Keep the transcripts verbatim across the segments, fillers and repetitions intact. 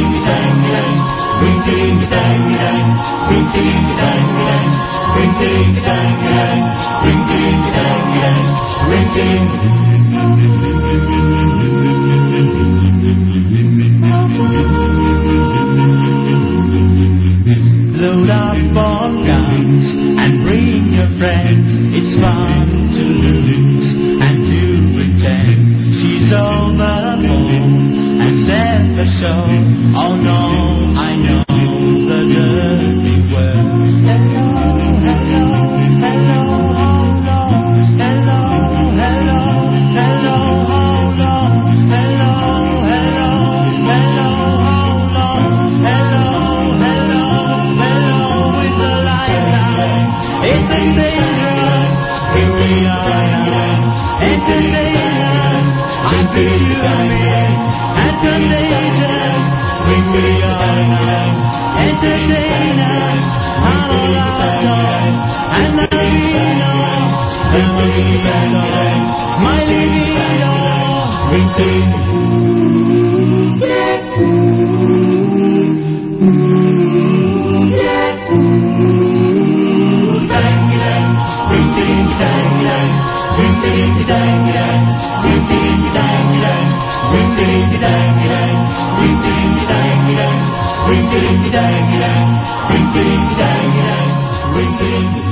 Load up all guns and bring your friends. It's fun to lose and to pretend. She's overboard and set the show. Oh no, I know the dirty word. Hello, hello, hello, oh no. Hello, hello, hello, oh no. Hello, hello, hello, oh no. Hello, hello, hello with the light. It's dangerous, here we are. Entertainers, I feel you and me. Entertainers, here we are. Entertainers, I'm all I know. And the libido, the libido, my libido. Ring ding, ooh, yeah, ooh, ooh, yeah, ooh, dang, dang, ring ding, dang, dang, ring ding, dang, dang, ring ding, dang, dang, ring ding, dang, dang, ring ding, dang, dang, ring ding, dang, dang, ring ding, dang, dang, ring ding.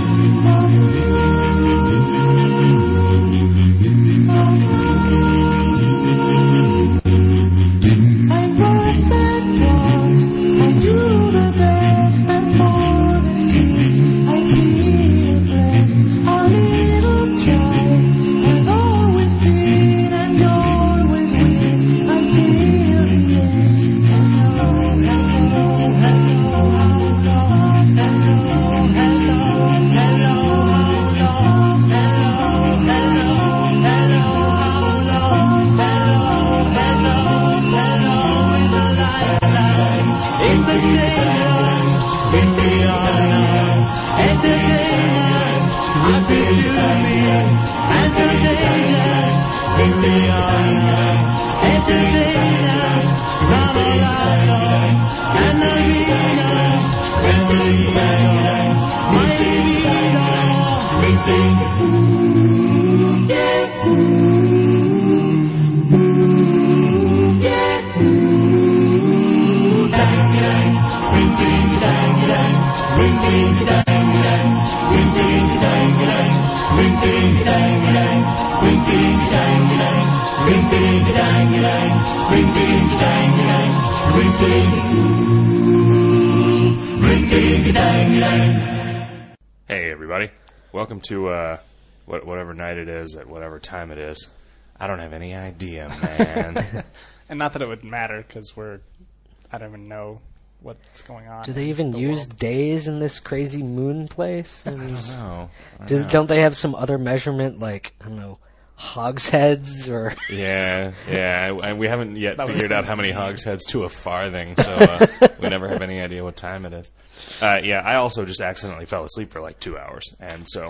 Hey everybody, welcome to uh, what, whatever night it is at whatever time it is. I don't have any idea, man. And not that it would matter, because we're, I don't even know what's going on. Do they even the use world. days in this crazy moon place? I, mean, I don't know. I do, know. Don't they have some other measurement, like, I don't know, hogsheads or... Yeah, yeah, and we haven't yet That was figured out the- how many hogsheads to a farthing, so uh, we never have any idea what time it is. Uh, yeah, I also just accidentally fell asleep for like two hours, and so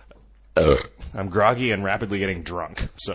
uh, I'm groggy and rapidly getting drunk. So,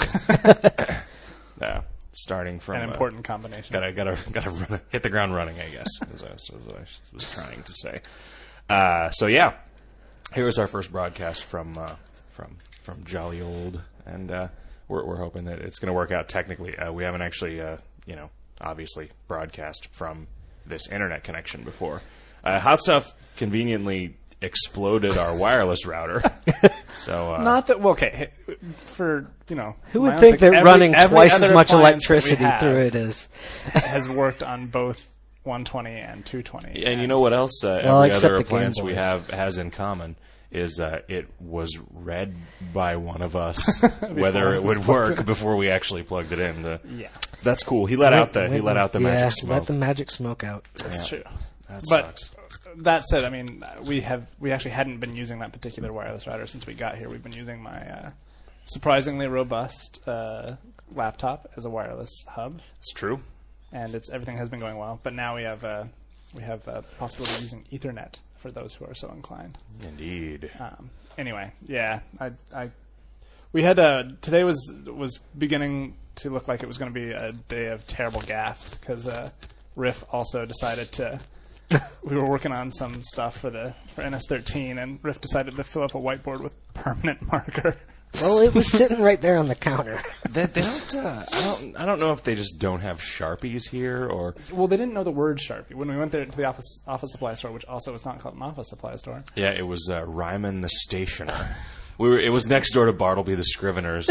uh, starting from An important uh, combination. Gotta gotta gotta run, hit the ground running, I guess, as I was, as I was trying to say. Uh, so yeah, here is our first broadcast from uh, from from jolly old, and uh, we're we're hoping that it's going to work out technically. Uh, we haven't actually, uh, you know, obviously broadcast from this internet connection before. Uh, Hot Stuff conveniently exploded our wireless router. So uh, Not that, well, okay, for, you know... Who my would own think sake, that every- running every twice as other much appliance that we electricity have through it is... has worked on both one twenty and two twenty. and you know what else uh, Well, every except other the Game appliance we Boys. have has in common is uh, it was read by one of us whether it would work before we actually plugged it in. To, Yeah, that's cool. He let out the he Wait, let out the yeah, magic smoke. let the magic smoke out. that's Yeah. true. That But sucks. that said, I mean, we have we actually hadn't been using that particular wireless router since we got here. We've been using my uh, surprisingly robust uh, laptop as a wireless hub, It's true. and it's everything has been going well. But now we have uh, we have a possibility of using Ethernet for those who are so inclined. Indeed. Um, anyway, yeah, I, I, we had a today was was beginning to look like it was going to be a day of terrible gaffes because uh, Riff also decided to. We were working on some stuff for the for N S thirteen, and Riff decided to fill up a whiteboard with permanent marker. Well, it was sitting right there on the counter. They, they don't. Uh, I don't. I don't know if they just don't have Sharpies here, or Well, they didn't know the word Sharpie when we went there to the office office supply store, which also was not called an office supply store. yeah, it was uh, Ryman the Stationer. We were. It was next door to Bartleby the Scriveners.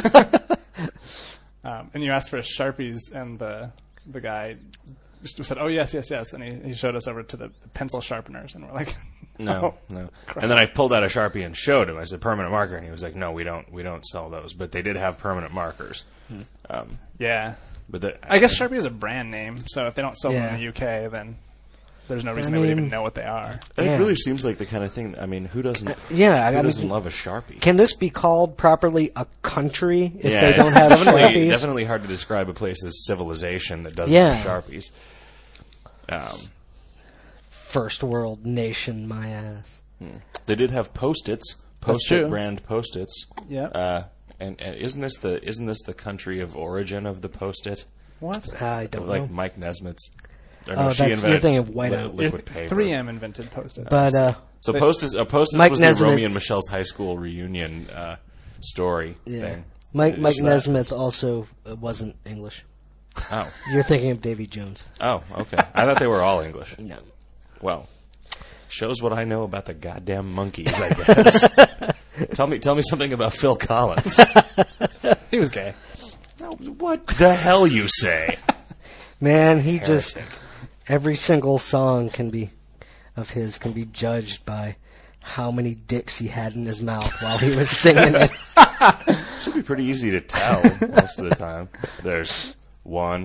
Um, and you asked for Sharpies, and the the guy just said, "Oh yes, yes, yes," and he, he showed us over to the pencil sharpeners, and we're like, No, "Oh, no. And then I pulled out a Sharpie and showed him. I said permanent marker, and he was like, "No, we don't. We don't sell those." But they did have permanent markers. Um, yeah." but the, I guess Sharpie is a brand name, so if they don't sell them Yeah. in the U K, then there's no reason I they would mean- even know what they are. It Yeah. really seems like the kind of thing. I mean, who doesn't? Yeah, I who mean, doesn't love a Sharpie? Can this be called properly a country if yeah, they don't it's have definitely Sharpies? definitely hard to describe a place as civilization that doesn't Yeah. have Sharpies. Um, First world nation, my ass. they did have Post-its, That's true. Post-it brand Post-its. Yeah. Uh, and, and isn't this the isn't this the country of origin of the Post-it? What? I don't Like know. Mike Nesmith's. Or Oh, no, she that's- you're invented thinking of li- whiteout. liquid paper. three M invented Post-its. But uh, So Post-its, uh, Post-its Mike was Nesmith- the Romy and Michelle's high school reunion uh, story yeah, thing. Mike It's Mike that. Nesmith also uh, wasn't English. Oh, You're thinking of Davy Jones. oh, okay. I thought they were all English. No. Well, shows what I know about the goddamn monkeys, I guess. tell me, tell me something about Phil Collins. he was gay. No, what the hell you say? Man, he just Heretic. every single song can be of his can be judged by how many dicks he had in his mouth while he was singing it. Should be pretty easy to tell most of the time. There's one.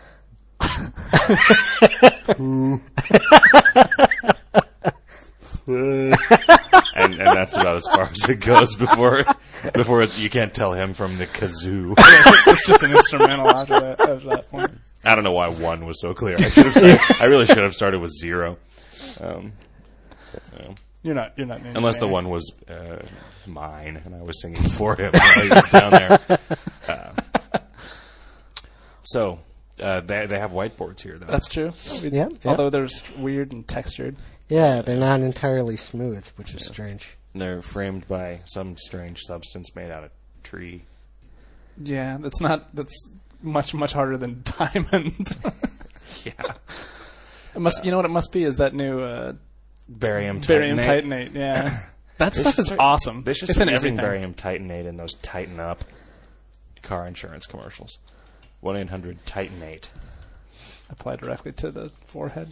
and, and that's about as far as it goes before before it's, you can't tell him from the kazoo. It's just an instrumental after that, after that point. I don't know why one was so clear. I should have said, I really should have started with zero. Um, you know, You're not. You're not. naming unless the name. one was uh, mine and I was singing for him while he was down there. Uh, so uh, they they have whiteboards here, though. That's true. We- Yeah, yeah. Although they're st- weird and textured. Yeah, they're not entirely smooth, which is strange. They're framed by some strange substance made out of tree. Yeah, that's not. That's much much harder than diamond. Yeah. It must. You know what it must be? Is that new uh, Barium titanate. barium titanate? Yeah, that They stuff should is start- awesome. They should it's start in using everything. barium titanate in those Tighten Up car insurance commercials. one eight hundred Titanate. Apply directly to the forehead.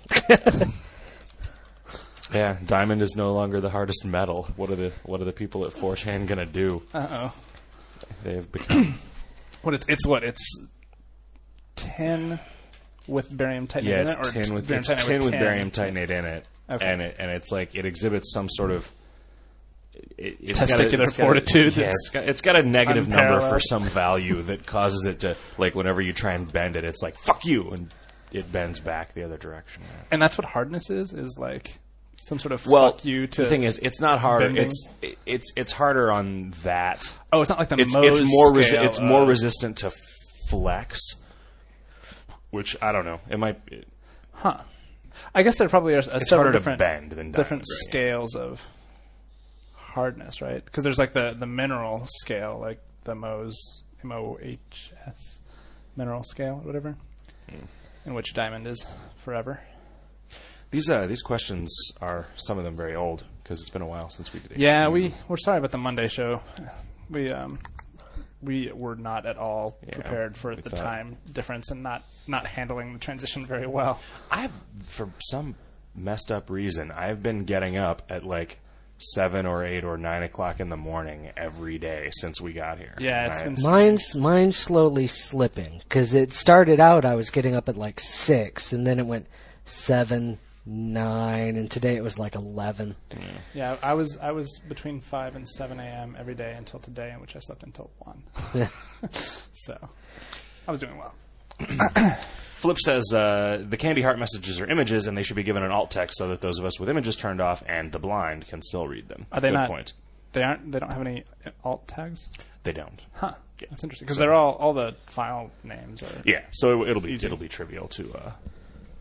Yeah, diamond is no longer the hardest metal. What are the what are the people at four chan gonna do? Uh oh. They have become What it's it's what it's tin with barium titanate yeah, in it's it, or tin with barium it's titanate tin with tin? barium titanate in it, Okay. and it and it's like it exhibits some sort of it, it's Testicular got a, it's got a- fortitude yeah, that's it's got it's got a negative number for unparalleled. some value that causes it to like whenever you try and bend it, it's like fuck you, and it bends back the other direction. And that's what hardness is. Is like some sort of Well, fuck you to. the thing is, it's not hard. bending. It's it, it's it's harder on that. oh, it's not like the It's Mohs it's more resi- scale it's more of- resistant to flex, which I don't know. It might. It, Huh. I guess there probably are a it's several harder to different bend than different diamond, right? scales of hardness, right? Because there's like the, the mineral scale, like the Mohs M O H S mineral scale, or whatever, Hmm. in which diamond is forever. These uh, these questions are some of them very old because it's been a while since we did. Yeah, H Q. we we're sorry about the Monday show. We um we were not at all Yeah, prepared for we the thought- time difference and not not handling the transition very well. I've for some messed up reason I've been getting up at like seven or eight or nine o'clock in the morning every day since we got here. Yeah, it's And been- I- Mine's mine's slowly slipping because it started out I was getting up at like six, and then it went seven, nine, and today it was like eleven. Yeah, I was I was between five and seven a.m. every day until today, in which I slept until one. Yeah. So I was doing well. Flip says uh, the candy heart messages are images, and they should be given an alt text so that those of us with images turned off and the blind can still read them. Are they Good not? point. They aren't. They don't have any alt tags. They don't. Huh. That's interesting because So- they're all all the file names are. Yeah, so it, it'll be Easy. it'll be trivial to uh,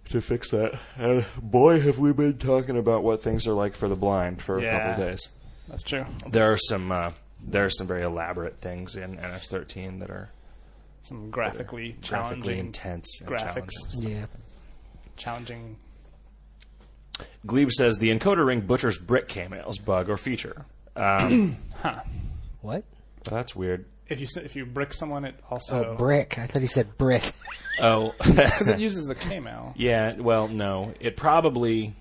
to fix that. Uh, boy, have we been talking about what things are like for the blind for Yeah. a couple of days. That's true. There are some uh, there are some very elaborate things in N S thirteen that are Some graphically graphically challenging, intense and graphics. challenging. Yeah. challenging. Glebe says the encoder ring butchers brick K-mails bug or feature. Um, Huh. What? well, that's weird. If you s- if you brick someone, it also Oh, brick. I thought he said Brit. Oh, because it uses the K-mail. yeah. Well, no, it probably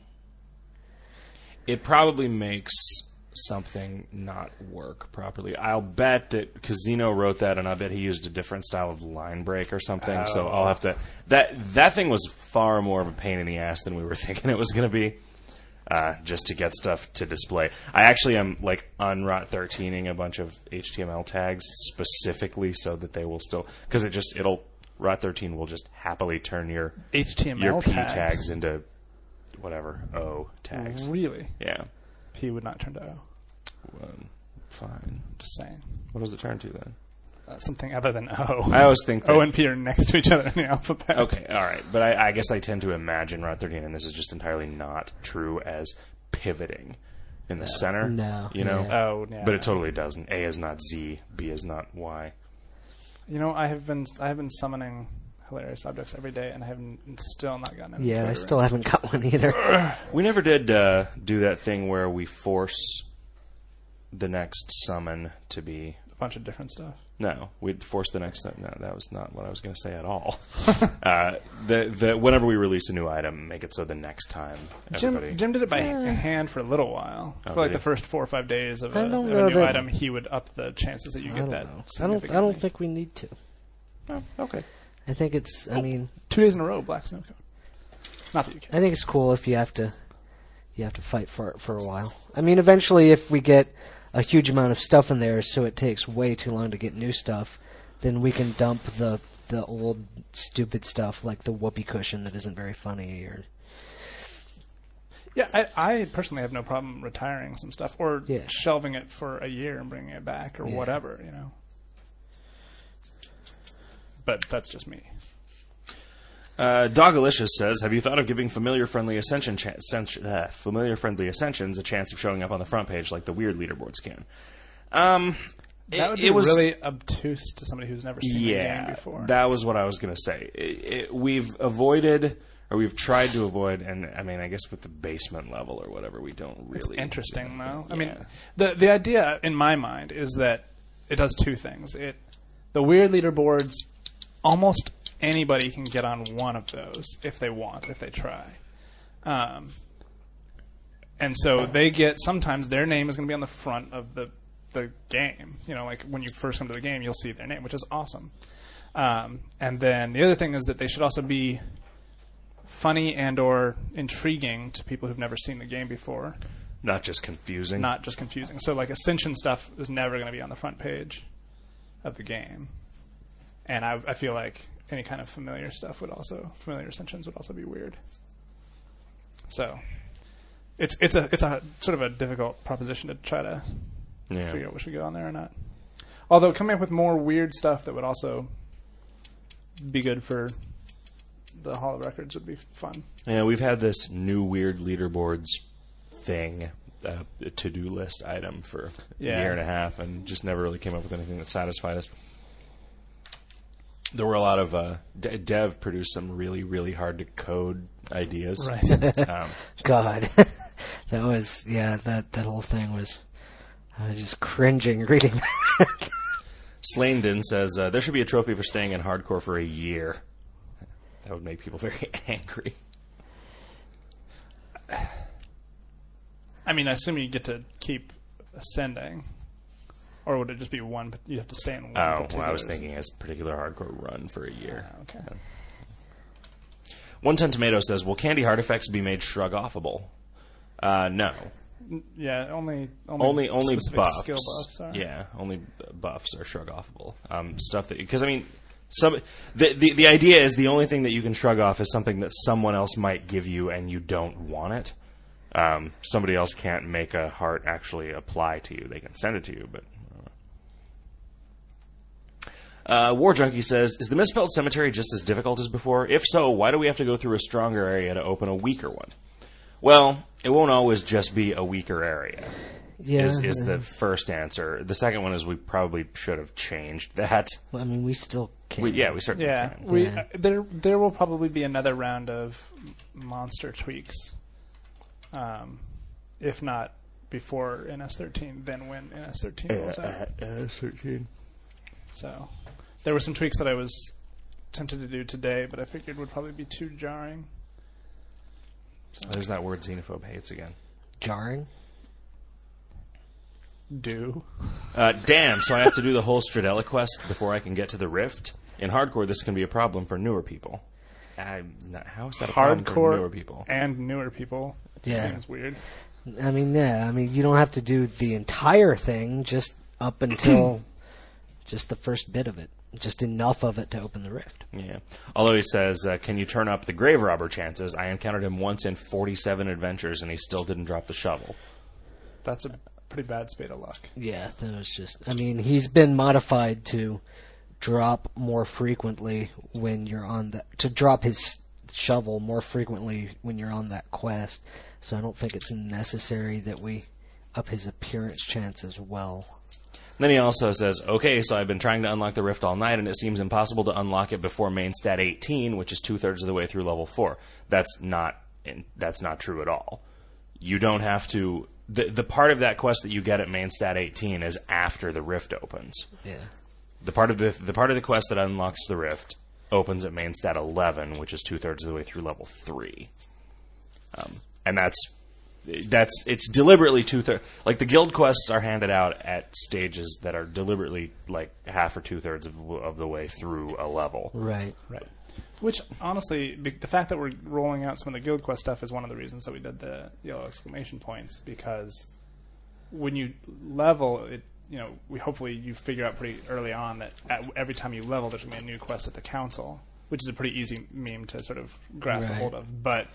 it probably makes something not work properly. I'll bet that because Zeno wrote that, and I bet he used a different style of line break or something. So Oh. I'll have to. That that thing was far more of a pain in the ass than we were thinking it was going to be. Uh, just to get stuff to display. I actually am like unrot thirteening a bunch of H T M L tags specifically so that they will still because it just it'll rot thirteen will just happily turn your H T M L your P tags. tags into whatever O tags. Really? Yeah. P would not turn to O. Um, fine. Just saying. What does it turn to then? Uh, something other than O. I always think that, O and P are next to each other in the alphabet. okay, all right, but I, I guess I tend to imagine rot thirteen, and this is just entirely not true as pivoting in the center. No, you know. yeah. Oh, yeah. But it totally doesn't. A is not Z. B is not Y. You know, I have been I have been summoning hilarious objects every day, and I haven't still not gotten any. Yeah, I Twitter still ring. haven't got one either. We never did uh, do that thing where we force the next summon to be. a bunch of different stuff. No, we'd force the next. No, that was not what I was going to say at all. uh, the the whenever we release a new item, make it so the next time everybody. Jim, Jim did it by hand for a little while. Oh, for like did the he? first four or five days of I a, of don't a know new that- item, he would up the chances that you I get don't that. know. I don't. I significantly. don't think we need to. Oh, okay. I think it's. I mean, Two days in a row, Black Snow Cone. Not that you can. I think it's cool if you have to. You have to fight for it for a while. I mean, eventually, if we get a huge amount of stuff in there, so it takes way too long to get new stuff, then we can dump the the old stupid stuff like the whoopee cushion that isn't very funny or. Yeah, I, I personally have no problem retiring some stuff or Yeah. shelving it for a year and bringing it back or Yeah. whatever, you know. But that's just me. Uh, Dogalicious says, "Have you thought of giving familiar-friendly ascension cha- sen- uh, familiar-friendly ascensions a chance of showing up on the front page like the weird leaderboards can?" Um, That it, would it be was really obtuse to somebody who's never seen the game yeah. before. That was what I was going to say. It, it, we've avoided, or we've tried to avoid, and I mean, I guess with the basement level or whatever, we don't really. It's interesting, though. I Yeah. mean, the the idea in my mind is that it does two things. It the weird leaderboards, almost anybody can get on one of those if they want, if they try. Um, and so they get sometimes their name is going to be on the front of the the game. You know, like when you first come to the game, you'll see their name, which is awesome. Um, and then the other thing is that they should also be funny and or intriguing to people who've never seen the game before. Not just confusing. Not just confusing. So, like, Ascension stuff is never going to be on the front page of the game. And I, I feel like any kind of familiar stuff would also, familiar Ascensions would also be weird. So, it's it's a it's a sort of a difficult proposition to try to yeah. figure out what should go on there or not. Although coming up with more weird stuff that would also be good for the Hall of Records would be fun. Yeah, we've had this new weird leaderboards thing, uh, a to-do list item for Yeah. a year and a half, and just never really came up with anything that satisfied us. There were a lot of uh, De- Dev produced some really, really hard to code ideas. Right. Um, God, that was yeah. That that whole thing was. I was just cringing reading that. Slandon says uh, there should be a trophy for staying in hardcore for a year. That would make people very angry. I mean, I assume you get to keep ascending, or would it just be one? You have to stay in one. Oh, well, particular- I was thinking as particular hardcore run for a year. Ah, okay. One Ton Tomato says, will candy hard effects be made shrug-offable? Uh, no. Yeah, only only Only only specific buffs. skill buffs. Are. Yeah, only buffs are shrug-offable. Um, stuff that... Because, I mean, some the, the the idea is the only thing that you can shrug off is something that someone else might give you and you don't want it. Um, somebody else can't make a heart actually apply to you. They can send it to you, but... Uh, War Junkie says, is the Misspelled Cemetery just as difficult as before? If so, why do we have to go through a stronger area to open a weaker one? Well, it won't always just be a weaker area. Yeah, Is, is the first answer. The second one is we probably should have changed that. Well, I mean, we still can. We, yeah, we certainly Yeah, can. we Yeah. uh, there there will probably be another round of monster tweaks, um, if not before N S thirteen, then when N S thirteen rolls out. N S thirteen. So there were some tweaks that I was tempted to do today, but I figured would probably be too jarring. There's that word xenophobe hates again. Jarring. Do Uh, damn, so I have to do the whole Stradella quest before I can get to the Rift? In hardcore, this can be a problem for newer people. I'm not, how is that a problem for hardcore newer people? and newer people Yeah. seems weird. I mean, yeah. I mean, you don't have to do the entire thing, just up until just the first bit of it, just enough of it to open the rift. Yeah. Although he says, uh, can you turn up the grave robber chances? I encountered him once in forty-seven adventures, and he still didn't drop the shovel. That's a pretty bad spade of luck. Yeah, that was just. I mean, he's been modified to drop more frequently when you're on the to drop his shovel more frequently when you're on that quest. So I don't think it's necessary that we up his appearance chance as well. Then he also says, okay, so I've been trying to unlock the Rift all night, and it seems impossible to unlock it before main stat eighteen, which is two-thirds of the way through level four. That's not that's not true at all. You don't have to... The, the part of that quest that you get at main stat eighteen is after the Rift opens. Yeah. The part of the the part of the quest that unlocks the Rift opens at main stat eleven, which is two-thirds of the way through level three. Um, and that's... That's it's deliberately two thirds. Like the guild quests are handed out at stages that are deliberately like half or two thirds of, of the way through a level. Right. Right. Which, honestly, be- the fact that we're rolling out some of the Guild Quest stuff is one of the reasons that we did the yellow exclamation points, because when you level, it, you know, we hopefully you figure out pretty early on that at, every time you level, there's going to be a new quest at the council, which is a pretty easy meme to sort of grasp a Right. hold of. But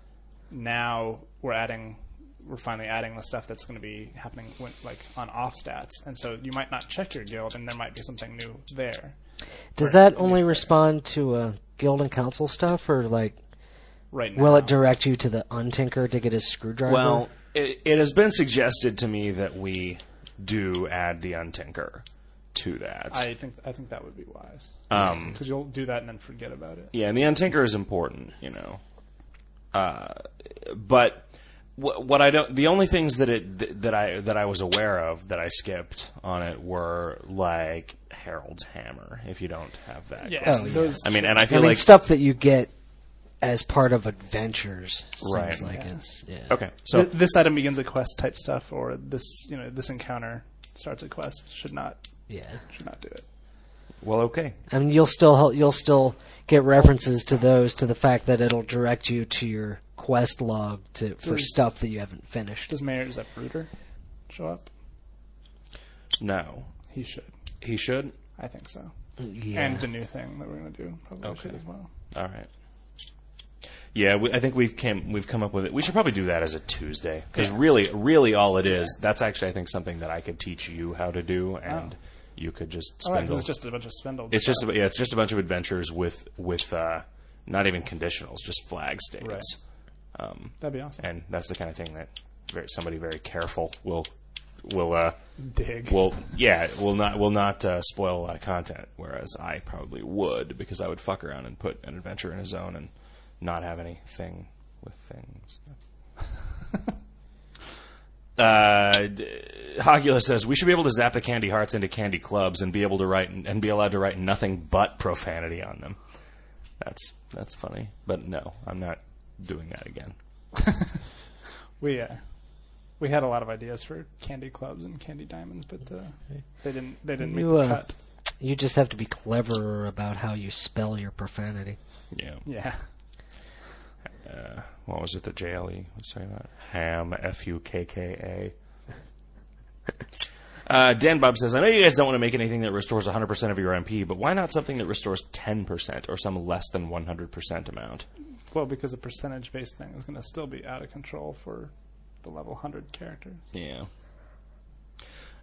now we're adding, we're finally adding the stuff that's going to be happening when, like on off stats, and so you might not check your guild, and there might be something new there. Does that only respond to uh, guild and council stuff, or like Right now, will it direct you to the untinker to get his screwdriver? Well, it, it has been suggested to me that we do add the untinker to that. I think I think that would be wise. Um, Because you'll do that and then forget about it. Yeah, and the untinker is important, you know. Uh, but wh- what I don't, the only things that it th- that I that I was aware of that I skipped on it were like Harold's hammer. If you don't have that, Yeah, quest. Oh, yeah. those. I mean, and I I feel mean, like stuff that you get as part of adventures. Seems Right. like Yeah. it's yeah. okay, so th- this item begins a quest type stuff, or this you know this encounter starts a quest. Should not Yeah. should not do it. well, okay, I mean, you'll still hel- you'll still get references to those, to the fact that it'll direct you to your quest log to for Does- stuff that you haven't finished. Does Mayor's Uprooter show up? no, He should. he should. I think so. Yeah. And the new thing that we're going to do probably Okay. should as well. All right. Yeah, we, I think we've came we've come up with it. We should probably do that as a Tuesday because Yeah. really, really, all it is. That's actually, I think, something that I could teach you how to do, and Oh. you could just All right, spindle. 'cause it's just a bunch of spindle. It's just stuff. a, yeah, it's just a bunch of adventures with with uh, not even conditionals, just flag states. Right. Um, That'd be awesome. and that's the kind of thing that very, somebody very careful will will uh, Dig. will yeah will not will not uh, spoil a lot of content. Whereas I probably would, because I would fuck around and put an adventure in a zone and not have anything with things. Uh, d- Hogula says we should be able to zap the candy hearts into candy clubs and be able to write and be allowed to write nothing but profanity on them. That's that's funny, but no, I'm not doing that again. We uh, we had a lot of ideas for candy clubs and candy diamonds, but uh, they didn't they didn't make You, the uh, cut. You just have to be cleverer about how you spell your profanity. Yeah. Yeah. Uh, what was it that J L E was saying about? Ham, F U K K A. Uh, Dan Bob says, I know you guys don't want to make anything that restores one hundred percent of your M P, but why not something that restores ten percent or some less than one hundred percent amount? Well, because a percentage-based thing is going to still be out of control for the level one hundred characters. Yeah.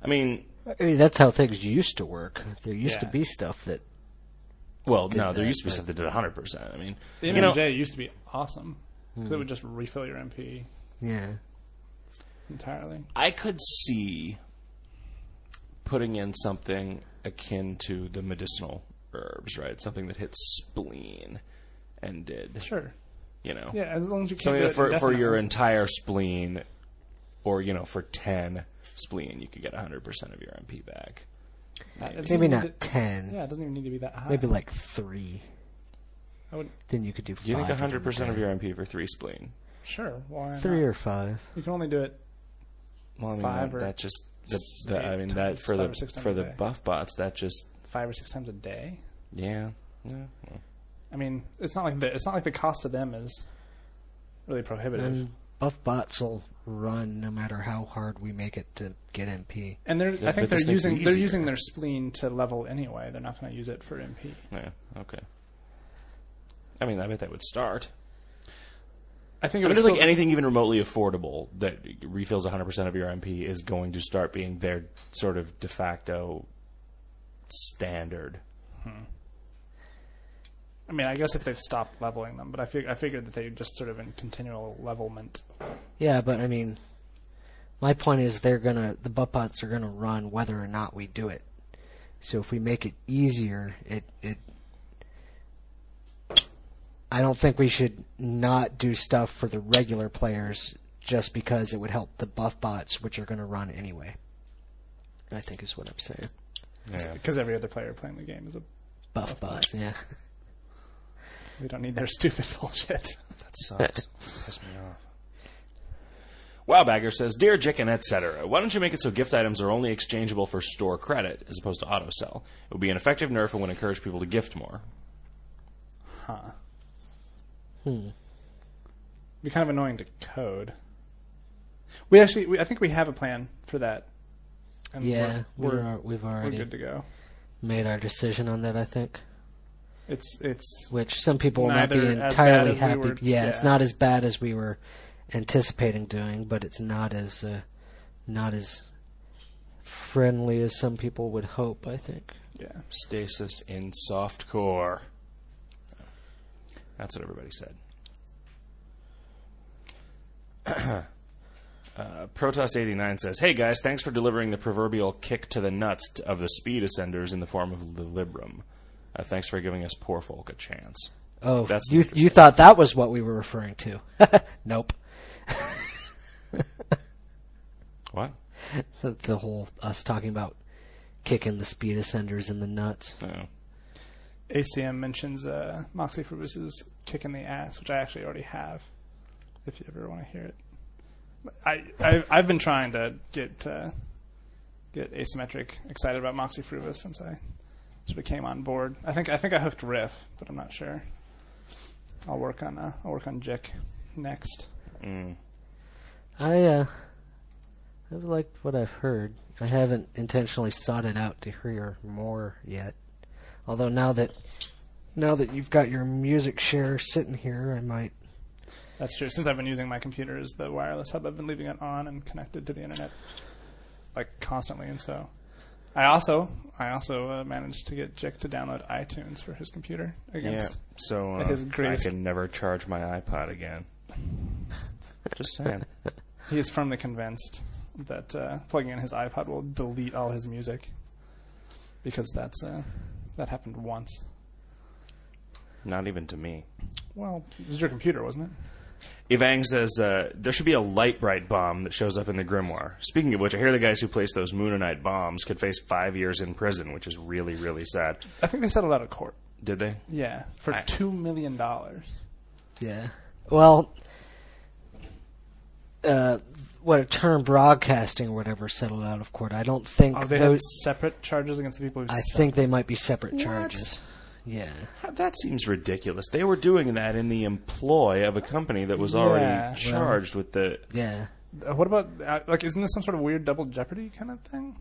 I mean, I mean, that's how things used to work. There used to Yeah. be stuff that. well, Did no, there that, used to be but- stuff that did one hundred percent. I mean, The you M know, M J used to be awesome because it would just refill your M P Yeah. entirely. I could see putting in something akin to the medicinal herbs, right? Something that hits spleen and did, Sure. you know, Yeah, as long as you keep something it that for for your indefinitely. entire spleen, or you know, for ten spleen, you could get one hundred percent of your M P back. Uh, it doesn't Maybe even not need to- ten. Yeah, it doesn't even need to be that high. Maybe like three. I would. Then you could do. Do you think five one of hundred them a percent of day. your M P for three spleen? Sure. Why Three not? or five. You can only do it. Well, I mean, Five that, or that just the, s- the I eight mean that times, for five the or six times for a the day. buff bots that just Five or six times a day. yeah yeah. well, I mean, it's not like the it's not like the cost of them is really prohibitive. And buff bots will run no matter how hard we make it to get M P. And they're, Yeah, I think but this they're makes it using they're easier. using their spleen to level anyway. They're not going to use it for M P. Yeah. Okay. I mean, I bet that would start. I think I it mean, would it's like still, anything even remotely affordable that refills one hundred percent of your M P is going to start being their sort of de facto standard. I mean, I guess if they've stopped leveling them, but I fig- I figured that they're just sort of in continual levelment. Yeah, but I mean, my point is they're gonna the buff bots are gonna run whether or not we do it. So if we make it easier, it it. I don't think we should not do stuff for the regular players just because it would help the buff bots, which are going to run anyway. I think is what I'm saying. Yeah. Because every other player playing the game is a. Buff bot, yeah. We don't need their stupid bullshit. That sucks. Piss me off. Wowbagger says, Dear Jick and et cetera, why don't you make it so gift items are only exchangeable for store credit as opposed to auto sell? It would be an effective nerf and would encourage people to gift more. Huh. Hmm. Be kind of annoying to code. We actually, we, I think we have a plan for that. And Yeah, we're, we're, we're, we've we're already good to go. made our decision on that, I think. It's it's Which some people will not be Neither as bad entirely as we happy. were- yeah, it's yeah. not as bad as we were anticipating doing, but it's not as uh, not as friendly as some people would hope, I think. yeah. Stasis in softcore. That's what everybody said. uh, Protoss eighty-nine says, Hey guys, thanks for delivering the proverbial kick to the nuts t- of the speed ascenders in the form of the Librum. Uh, thanks for giving us poor folk a chance. Oh, That's you interesting. you thought that was what we were referring to? Nope. What? the, the whole us talking about kicking the speed ascenders in the nuts. Oh. A C M mentions uh, Moxie Frubus's kick in the ass, which I actually already have. If you ever want to hear it, I, I I've been trying to get uh, get Asymmetric excited about Moxie Frubus since I sort of came on board. I think I think I hooked Riff, but I'm not sure. I'll work on uh, I'll work on Jick next. Mm. I uh, I've liked what I've heard. I haven't intentionally sought it out to hear more yet. Although now that now that you've got your music share sitting here, I might. That's true. Since I've been using my computer as the wireless hub, I've been leaving it on and connected to the internet like constantly, and so I also I also uh, managed to get Jick to download iTunes for his computer Yeah, against. so at uh, his I greatest- can never charge my iPod again. Just saying. He is firmly convinced that uh, plugging in his iPod will delete all his music because that's uh, that happened once. Not even to me. Well, it was your computer, wasn't it? Evang says, uh, there should be a light bright bomb that shows up in the Grimoire. Speaking of which, I hear the guys who placed those Moonanite bombs could face five years in prison, which is really, really sad. I think they settled out of court. Did they? Yeah, for I- two million dollars. Yeah. Well, uh, what a term broadcasting or whatever settled out of court. I don't think Oh, they had those. separate charges against the people who. I set- think they might be separate What? charges. Yeah. That seems ridiculous. They were doing that in the employ of a company that was Yeah, already well- charged with the... Yeah. Uh, what about uh, like? Isn't this some sort of weird double jeopardy kind of thing?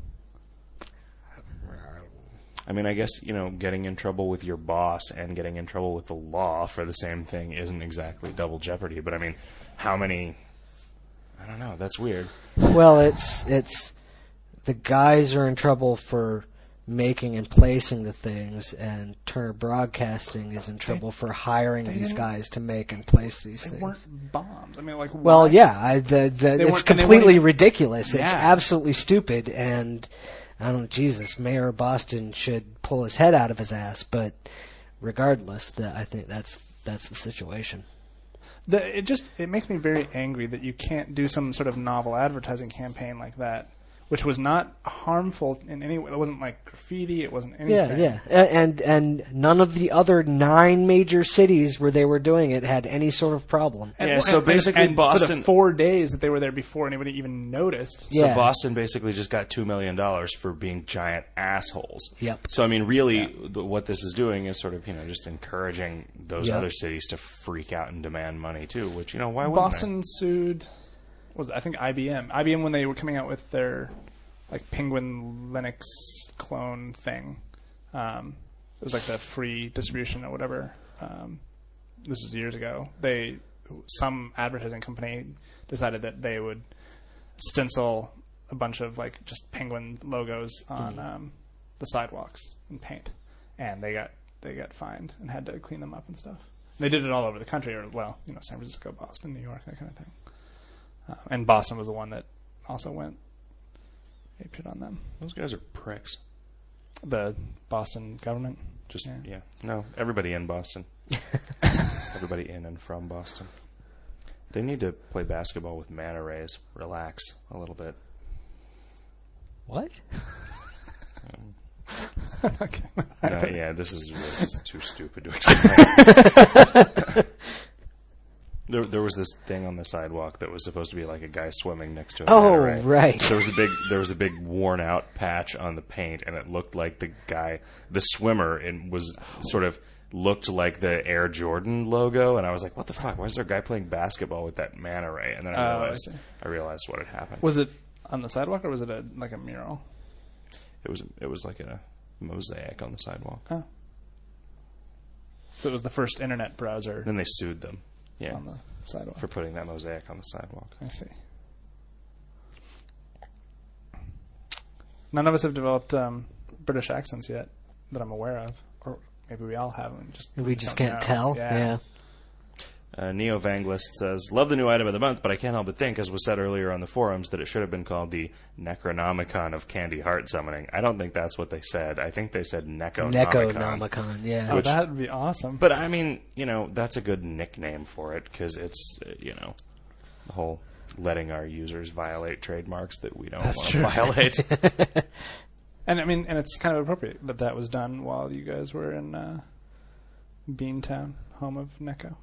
I mean, I guess, you know, getting in trouble with your boss and getting in trouble with the law for the same thing isn't exactly double jeopardy. But, I mean, how many... I don't know. That's weird. Well, it's it's the guys are in trouble for making and placing the things, and Turner Broadcasting is in trouble for hiring they these didn't- guys to make and place these They things. weren't bombs. I mean, like, Well, why- yeah, I, the, the, They it's weren't- and they weren't completely even- ridiculous. It's Yeah. absolutely stupid, and I don't know, Jesus, Mayor of Boston should pull his head out of his ass. But regardless, that I think that's that's the situation. The, it just it makes me very angry that you can't do some sort of novel advertising campaign like that, which was not harmful in any way. It wasn't like graffiti. It wasn't anything. Yeah, yeah, A- and and none of the other nine major cities where they were doing it had any sort of problem. And, Yeah, so and- basically and for Boston- the four days that they were there before anybody even noticed. So Yeah. Boston basically just got two million dollars for being giant assholes. Yep. So I mean, really, th- what this is doing is sort of you know just encouraging those Yep. other cities to freak out and demand money too. Which you know why wouldn't Boston sued. what was it? I think I B M. I B M when they were coming out with their like Penguin Linux clone thing. Um, it was like the free distribution or whatever. Um, this was years ago. They some advertising company decided that they would stencil a bunch of like just Penguin logos on um, the sidewalks in paint, and they got they got fined and had to clean them up and stuff. They did it all over the country, or well, you know, San Francisco, Boston, New York, that kind of thing. Uh, and Boston was the one that also went ape shit on them. Those guys are pricks. The Boston government. Just Yeah. yeah. No, everybody in Boston. Everybody in and from Boston. They need to play basketball with manta rays. Relax a little bit. What? Okay. No, yeah, this is this is too stupid to explain. There, there was this thing on the sidewalk that was supposed to be like a guy swimming next to a Oh, manta ray. right. There was a big, there was a big worn out patch on the paint, and it looked like the guy, the swimmer, and was sort of looked like the Air Jordan logo. And I was like, "What the fuck? Why is there a guy playing basketball with that manta ray?" And then I Oh, I realized, see. I realized what had happened. Was it on the sidewalk or was it a like a mural? It was, it was like a mosaic on the sidewalk. Oh. So it was the first internet browser Then they sued them, yeah, on the sidewalk. for putting that mosaic on the sidewalk. I see. None of us have developed um, British accents yet that I'm aware of, or maybe we all have. And just We just don't can't know. tell. Yeah. Yeah. Uh, Neo Vanglist says, "Love the new item of the month, but I can't help but think, as was said earlier on the forums, that it should have been called the Necronomicon of Candy Heart Summoning." I don't think that's what they said. I think they said Necronomicon. Necronomicon, yeah. Oh, Which- that would be awesome. But I mean, you know, that's a good nickname for it because it's, uh, you know, the whole letting our users violate trademarks that we don't That's want to true. violate. And I mean, and it's kind of appropriate that that was done while you guys were in uh, Beantown, home of Necco.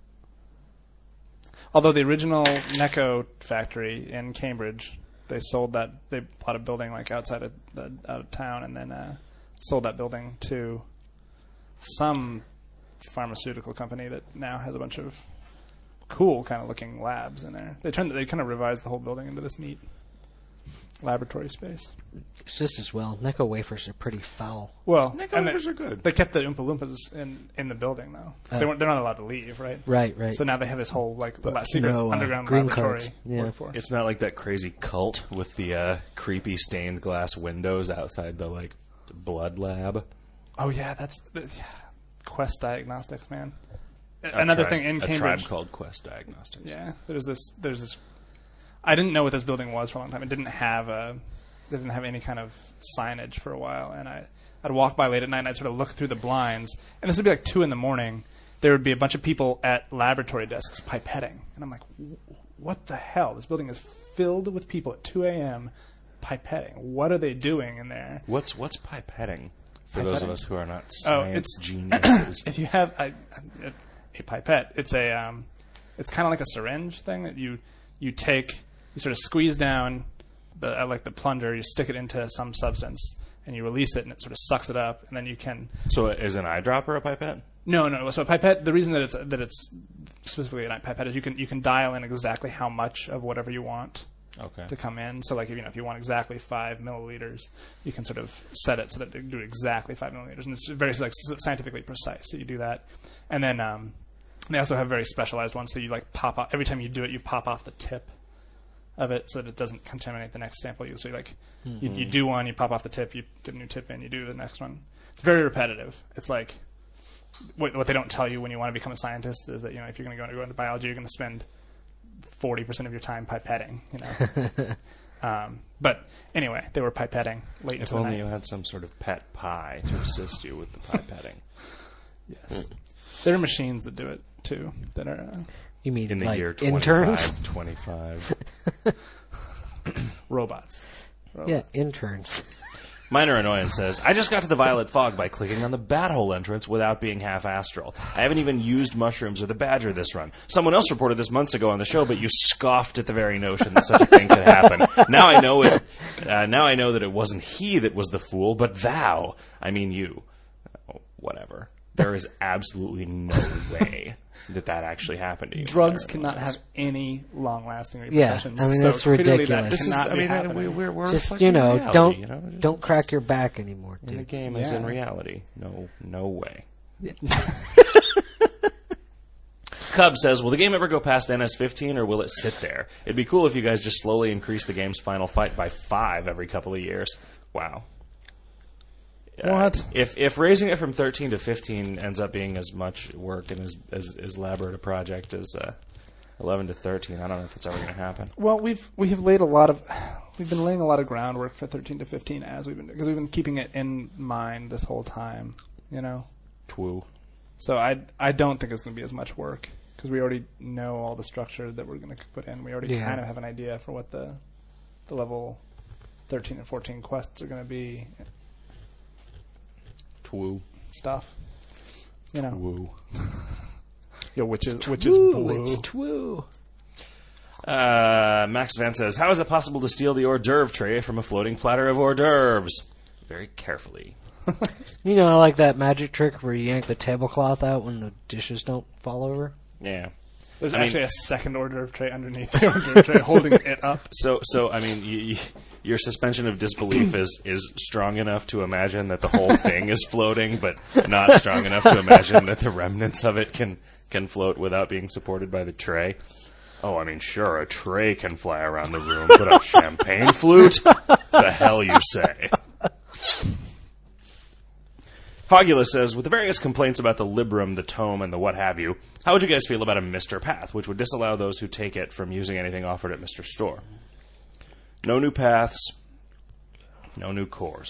Although the original Necco factory in Cambridge, they sold that. They bought a building like outside of the, out of town, and then uh, sold that building to some pharmaceutical company that now has a bunch of cool kind of looking labs in there. They turned. They kind of revised the whole building into this neat laboratory space. It's just as well. Necco wafers are pretty foul. Well, Necco and wafers they, are good. They kept the Oompa Loompas in, in the building though. 'Cause they Oh. weren't. They're not allowed to leave, right? Right, right. So now they have this whole like la- secret no, uh, underground green laboratory cards. Yeah. workforce. It's not like that crazy cult with the uh, creepy stained glass windows outside the, like, blood lab. Oh yeah, that's the, yeah. Quest Diagnostics, man. A Another tribe- thing in a Cambridge. tribe called Quest Diagnostics. Yeah, there's this. There's this. I didn't know what this building was for a long time. It didn't have a. It didn't have any kind of signage for a while, and I, I'd walk by late at night and I'd sort of look through the blinds, and this would be like two in the morning. There would be a bunch of people at laboratory desks pipetting, and I'm like, what the hell? This building is filled with people at two a.m. pipetting. What are they doing in there? What's what's pipetting for those of Pipetting? us who are not Oh, science it's- geniuses? If you have a, a, a pipette, it's a um, it's kind of like a syringe thing that you you take, you sort of squeeze down the uh, like the plunger, you stick it into some substance, and you release it, and it sort of sucks it up, and then you can. So is an eyedropper a pipette? No, no. So a pipette. The reason that it's that it's specifically a pipette is you can you can dial in exactly how much of whatever you want Okay. to come in. So like if you know if you want exactly five milliliters, you can sort of set it so that it do exactly five milliliters, and it's very like scientifically precise. So you do that, and then um, they also have very specialized ones. So you like pop off every time you do it, you pop off the tip. of it so that it doesn't contaminate the next sample. You so like Mm-hmm. you, you do one, you pop off the tip, you dip a new tip in, you do the next one. It's very repetitive. It's like what, what they don't tell you when you want to become a scientist is that you know if you're going to go into biology, you're going to spend forty percent of your time pipetting. You know. um, but anyway, they were pipetting late If into the only night. you had some sort of pet pie to assist you with the pipetting. Yes, there are machines that do it too. That are uh, You mean In the like year interns? twenty-five, twenty-five. robots. robots. Yeah, interns. Minor Annoyance says, I just got to the Violet Fog by clicking on the Bat Hole entrance without being half astral. I haven't even used mushrooms or the Badger this run. Someone else reported this months ago on the show, but you scoffed at the very notion that such a thing could happen. Now I know it. Uh, now I know that it wasn't he that was the fool, but thou. I mean you. Oh, whatever. There is absolutely no way that that actually happened to you. Drugs Minor cannot Annoyance. have any long-lasting Yeah, repercussions. I mean, so that's clearly ridiculous. That This is, cannot I be mean, uh, happening. we, we're, we're Just, reflecting you know, reality, don't you know? Just- don't crack your back anymore, And the dude. game is Yeah. in reality. No, no way. Cub says, will the game ever go past N S fifteen or will it sit there? It'd be cool if you guys just slowly increase the game's final fight by five every couple of years. Wow. Uh, What? if if raising it from thirteen to fifteen ends up being as much work and as as, as elaborate a project as uh, eleven to thirteen, I don't know if it's ever going to happen. Well, we've we have laid a lot of we've been laying a lot of groundwork for thirteen to fifteen as we've been because we've been keeping it in mind this whole time, you know. Twoo. So I I don't think it's going to be as much work because we already know all the structure that we're going to put in. We already Yeah. kind of have an idea for what the the level thirteen and fourteen quests are going to be. Twoo. Stuff, you know. Woo. Yo, which is which is Woo, blue. it's twoo. Uh, Max Van says, how is it possible to steal the hors d'oeuvre tray from a floating platter of hors d'oeuvres? Very carefully. You know, I like that magic trick where you yank the tablecloth out when the dishes don't fall over. Yeah. There's I mean- actually a second hors d'oeuvre tray underneath the hors d'oeuvre tray holding it up. So, so I mean, you, you, your suspension of disbelief is, is strong enough to imagine that the whole thing is floating, but not strong enough to imagine that the remnants of it can, can float without being supported by the tray. Oh, I mean, sure, a tray can fly around the room, but a champagne flute? The hell you say? Hogula says, with the various complaints about the Librum, the Tome, and the what have you, how would you guys feel about a Mister Path, which would disallow those who take it from using anything offered at Mister Store? No new paths, no new cores.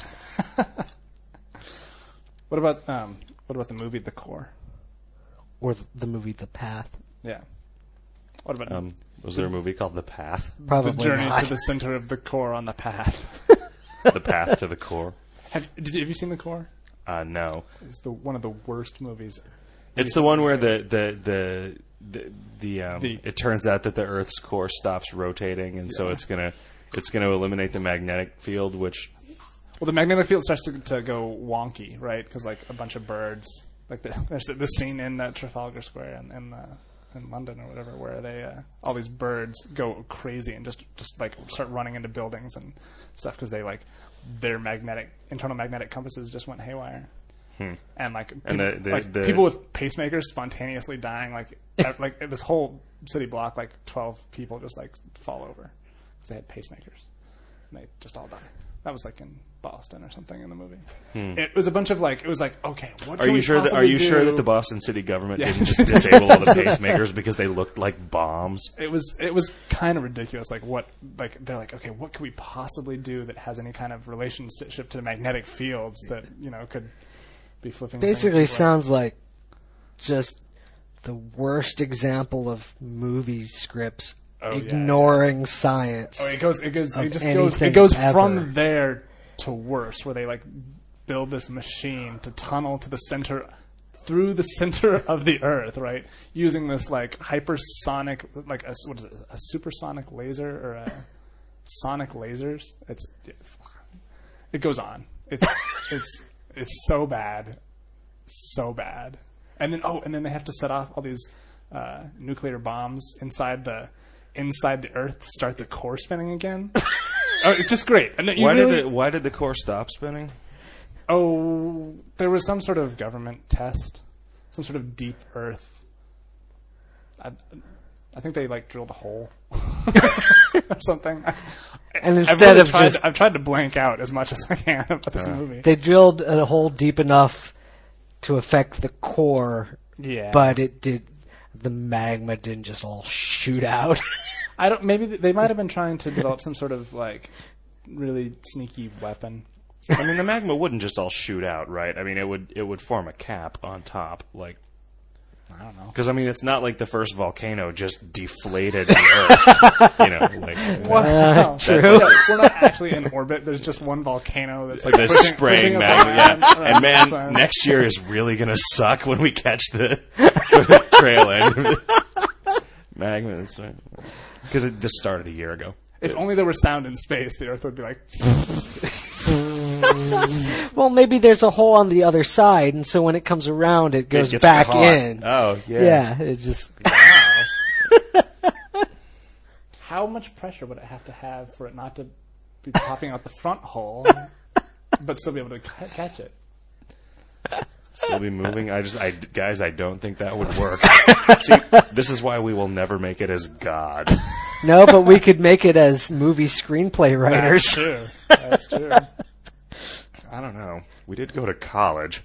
What about um what about the movie The Core? Or the, the movie The Path. Yeah. What about Um, was there a movie called The Path? Probably the journey not. to the center of the core on the path? The Path to the Core? Have, did you, have you seen The Core? Uh, no. It's the one of the worst movies. It's the one where the the the the, the, um, The- it turns out that the Earth's core stops rotating, and so Yeah. it's gonna it's gonna eliminate the magnetic field, which Well, the magnetic field starts to, to go wonky, right? Because like a bunch of birds, like the, there's the, the scene in uh, Trafalgar Square in in, uh, in London or whatever, where they uh, all these birds go crazy and just just like start running into buildings and stuff because they like their magnetic internal magnetic compasses just went haywire. Hmm. And like, And people, the- the- like the- people with pacemakers spontaneously dying, like ev- like this whole city block, like twelve people just like fall over because they had pacemakers, and they just all die. That was like in Boston or something in the movie. It was a bunch of like, it was like, okay, what Hmm. Are can you we sure that Are possibly you sure do? that the Boston city government Yeah. didn't just disable all the pacemakers because they looked like bombs? It was it was kind of ridiculous. Like what? Like they're like, okay, what could we possibly do that has any kind of relationship to magnetic fields that you know could be flipping? Basically, things? sounds like just the worst example of movie scripts Oh, yeah, ignoring science. Oh, it goes. It goes. of It just goes. It anything goes ever. from there to worse, where they like build this machine to tunnel to the center, through the center of the Earth, right? Using this like hypersonic, like a, what is it? A supersonic laser or a sonic lasers? It's it goes on. It's it's it's so bad, so bad. And then oh, and then they have to set off all these uh, nuclear bombs inside the. inside the Earth, start the core spinning again. Oh, it's just great. And you Why really, did the Why did the core stop spinning? Oh, there was some sort of government test, some sort of deep Earth. I, I think they like drilled a hole or something. And I've instead really of tried, just I've tried to blank out as much as I can about this Uh. movie. they drilled a hole deep enough to affect the core, Yeah, but it did. The magma didn't just all shoot out. I don't. Maybe they might have been trying to develop some sort of like really sneaky weapon. I mean, the magma wouldn't just all shoot out, right? I mean, it would it would form a cap on top, like. I don't know. Because I mean, it's not like the first volcano just deflated the Earth. You know, like Wow. true. We're not, we're not actually in orbit. There's just one volcano that's like the pushing, spraying pushing us magma. around, Yeah, around and man, the sun. next year is really gonna suck when we catch the sort of trail end of the magma. That's right. Because this started a year ago. If only there were sound in space, the Earth would be like. Well, maybe there's a hole on the other side, and so when it comes around, it goes It gets back caught. in. Oh yeah. yeah, it just. How much pressure would it have to have for it not to be popping out the front hole, but still be able to ca- catch it? Still be moving. I just, I guys, I don't think that would work. See, this is why we will never make it as God. No, but we could make it as movie screenplay writers. That's true. That's true. I don't know. We did go to college.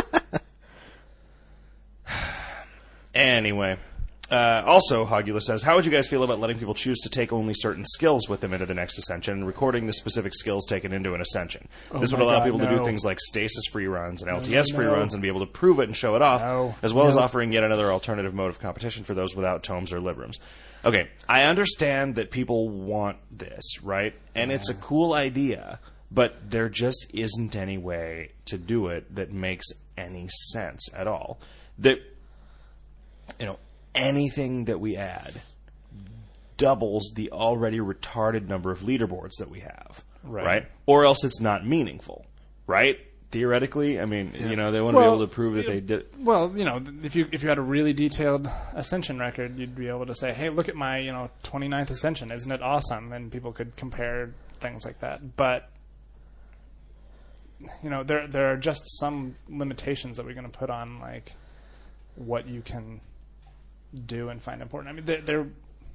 Anyway. Uh, also, Hogula says, how would you guys feel about letting people choose to take only certain skills with them into the next ascension and recording the specific skills taken into an ascension? This would my allow God, people to no. do things like stasis free runs and L T S free no. runs and be able to prove it and show it off, No. as well as No. offering yet another alternative mode of competition for those without tomes or librams. Okay, I understand that people want this, right? And it's a cool idea, but there just isn't any way to do it that makes any sense at all. That, you know, anything that we add doubles the already retarded number of leaderboards that we have, Right. right? Or else it's not meaningful, right? Theoretically, I mean, you know, they want to Well, be able to prove that they did. Well, you know, if you if you had a really detailed ascension record, you'd be able to say, "Hey, look at my you know twenty-ninth ascension, isn't it awesome?" And people could compare things like that. But you know, there there are just some limitations that we're going to put on like what you can do and find important. I mean, there there,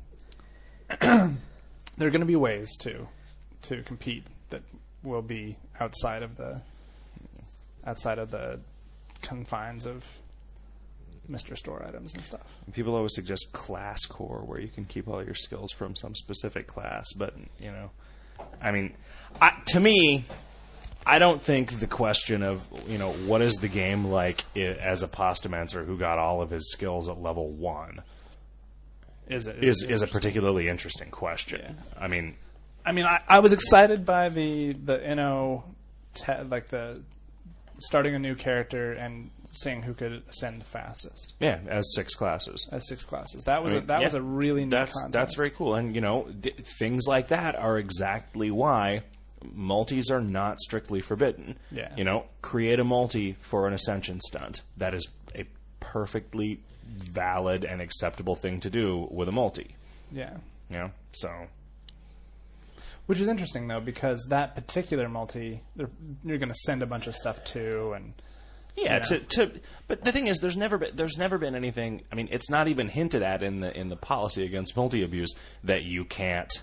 there are going to be ways to to compete that will be outside of the outside of the confines of Mister Store items and stuff. People always suggest class core, where you can keep all your skills from some specific class. But, you know, I mean, I, to me, I don't think the question of, you know, what is the game like i- as a Postomancer who got all of his skills at level one Is it is is a particularly interesting question. Yeah. I mean, I mean, I, I was excited by the the Inno, te- like the starting a new character and seeing who could ascend fastest yeah, as six classes. as six classes. That was I a, mean, that yeah, was a really neat that's contest. that's very cool. And, you know, d- things like that are exactly why multis are not strictly forbidden. Yeah. You know, create a multi for an ascension stunt. That is a perfectly valid and acceptable thing to do with a multi. yeah. You know, so Which is interesting though, because that particular multi, they're- you're going to send a bunch of stuff to, and yeah. Yeah. To, to but the thing is, there's never been there's never been anything. I mean, it's not even hinted at in the in the policy against multi abuse that you can't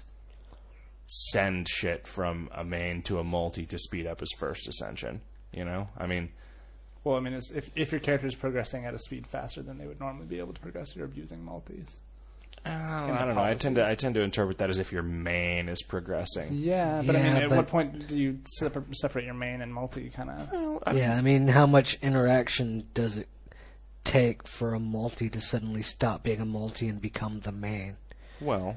send shit from a main to a multi to speed up his first ascension. You know, I mean. well, I mean, it's, if if your character is progressing at a speed faster than they would normally be able to progress, you're abusing multis. Uh, the I don't know. I tend to policies. I tend to interpret that as if your main is progressing. Yeah, but I mean, Yeah, at but- what point do you separ- separate your main and multi? Kind of. Well, I- Yeah, I mean, how much interaction does it take for a multi to suddenly stop being a multi and become the main? well,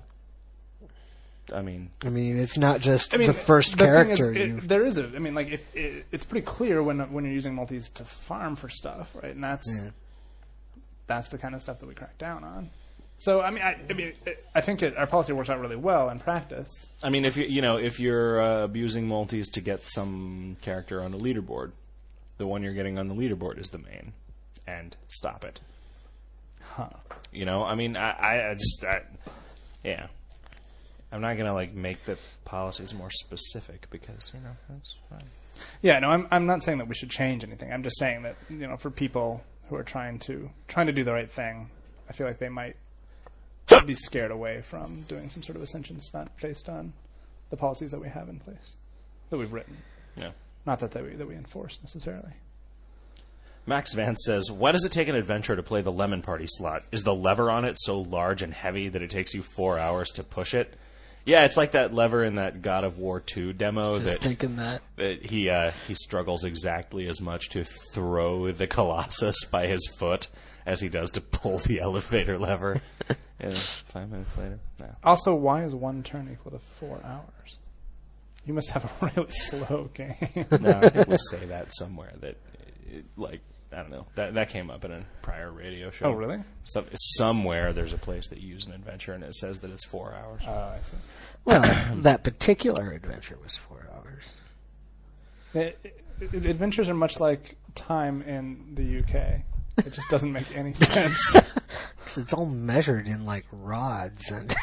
I mean, I mean, it's not just I mean, the first the thing character. is, it- you, there is a. I mean, like if it, it's pretty clear when when you're using multis to farm for stuff, right? And that's Yeah. that's the kind of stuff that we crack down on. So I mean, I, I mean, it, I think it, our policy works out really well in practice. I mean, if you you know if you're uh, abusing multis to get some character on a leaderboard, the one you're getting on the leaderboard is the main, and stop it. Huh. You know, I mean, I I, I just I, yeah, I'm not gonna like make the policies more specific because you know that's fine. Yeah, no, I'm I'm not saying that we should change anything. I'm just saying that you know, for people who are trying to trying to do the right thing, I feel like they might should be scared away from doing some sort of ascension stunt based on the policies that we have in place, that we've written. Yeah. Not that they, that we enforce necessarily. Max Vance says, why does it take an adventure to play the Lemon Party slot? Is the lever on it so large and heavy that it takes you four hours to push it? Yeah, it's like that lever in that God of War two demo Just that, thinking that. that he uh, he struggles exactly as much to throw the Colossus by his foot as he does to pull the elevator lever. And five minutes later, no. Also, why is one turn equal to four hours? You must have a really slow game. No, I think we say that somewhere that, it, like, I don't know. That that came up in a prior radio show. Oh, really? Some, somewhere there's a place that you use an adventure and it says that it's four hours. Oh, I see. Well, that particular adventure was four hours. It, it, adventures are much like time in the U K. It just doesn't make any sense. Because it's all measured in, like, rods and...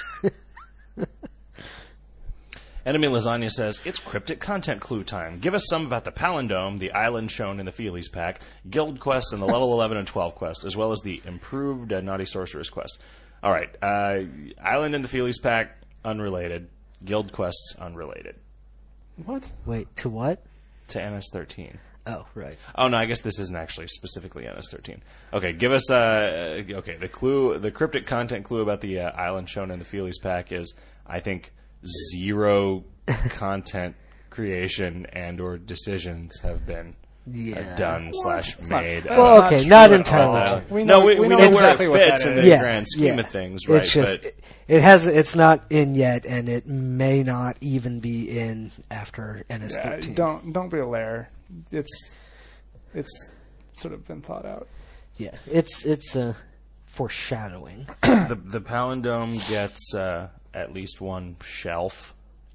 Enemy Lasagna says, it's cryptic content clue time. Give us some about the Palindome, the island shown in the Feelies pack, Guild Quest, and the level eleven and twelve quest, as well as the improved uh, Naughty Sorceress quest. All right. Uh, island in the Feelies pack, unrelated. Guild Quests, unrelated. What? Wait, to what? To N S thirteen. Oh, right. Oh, no, I guess this isn't actually specifically N S thirteen. Okay, give us, uh, okay, the clue, the cryptic content clue about the uh, island shown in the Feelies pack is, I think, zero content creation and or decisions have been Yeah. uh, done slash not- made. that's Uh, Well, not okay, true not at entirely. all. no, We no, know- we, we we know know exactly where what it fits that in is. the Yeah, grand scheme yeah. of things, right? It's just, but it, it has, it's not in yet, and it may not even be in after N S Yeah, thirteen. don't don't be a lair. It's it's sort of been thought out. Yeah, it's it's uh, foreshadowing. the the Palindome gets uh, at least one shelf.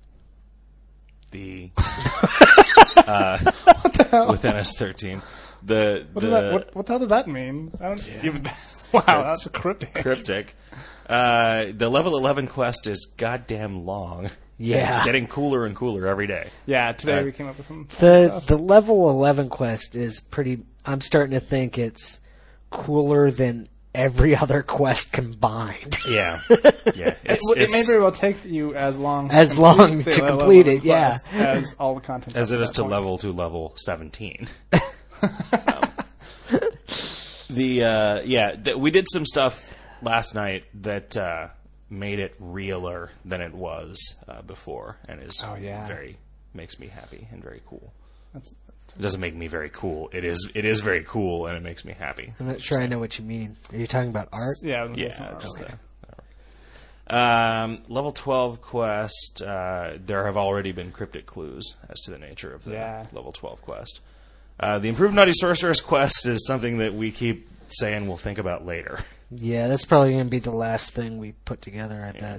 The uh, with N S thirteen, the What the does that? What, what the hell does that mean? I don't even. Wow, that's cryptic. cryptic. Uh, the level eleven quest is goddamn long. Yeah. Getting cooler and cooler every day. Yeah, today Uh, we came up with some fun The stuff. the level eleven quest is pretty. I'm starting to think it's cooler than every other quest combined. Yeah, yeah. It's, it, it it's, may very well take you as long As to long complete to the level complete eleven it, yeah. quest as all the content as up it is that to point. level to level seventeen. um, the uh, yeah, th- we did some stuff last night that uh, made it realer than it was uh, before, and is Oh, yeah. very makes me happy and very cool. That's, that's It doesn't make me very cool. It is it is very cool, and it makes me happy. I'm not sure I know what you mean. Are you talking about art? yeah, I was gonna Yeah, say something just else. the- Um, level twelve quest, uh, there have already been cryptic clues as to the nature of the Yeah. level twelve quest. Uh, the Improved Naughty Sorceress quest is something that we keep saying we'll think about later. Yeah, that's probably going to be the last thing we put together, I Yeah. bet.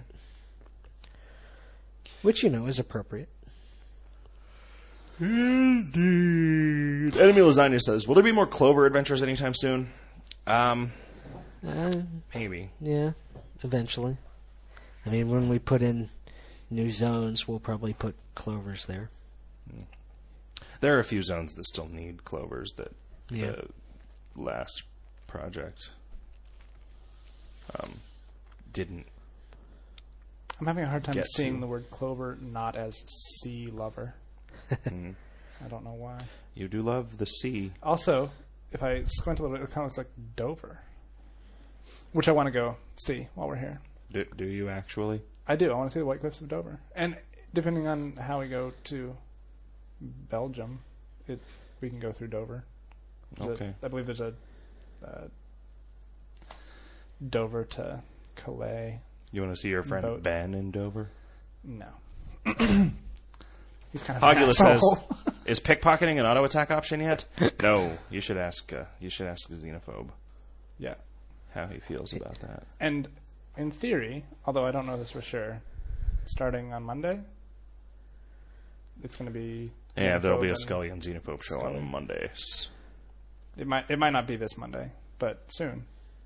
Which, you know, is appropriate. Indeed. Enemy Lasagna says, will there be more Clover adventures anytime soon? Um, Uh, maybe. yeah, eventually. I mean, when we put in new zones, we'll probably put clovers there. There are a few zones that still need Clovers that Yeah. the last project um, didn't. I'm having a hard time Get seeing to. the word clover not as sea lover. Mm. I don't know why. You do love the sea. Also, if I squint a little bit, it kind of looks like Dover, which I want to go see while we're here. Do, do you actually? I do. I want to see the White Cliffs of Dover. And depending on how we go to Belgium, it we can go through Dover. There's a- Okay. I believe there's a uh, Dover to Calais. You want to see your friend Boat. Ben in Dover? No. He's kind of an Hogula says, asshole. "Is pickpocketing an auto attack option yet?" No. You should ask. Uh, you should ask the Xenophobe Yeah. how he feels about that. And in theory, although I don't know this for sure, starting on Monday, it's going to be Yeah, there'll be a Xenophobe Scully and Xenophobe show Scully. on Mondays. and It might it might not be this Monday, but soon.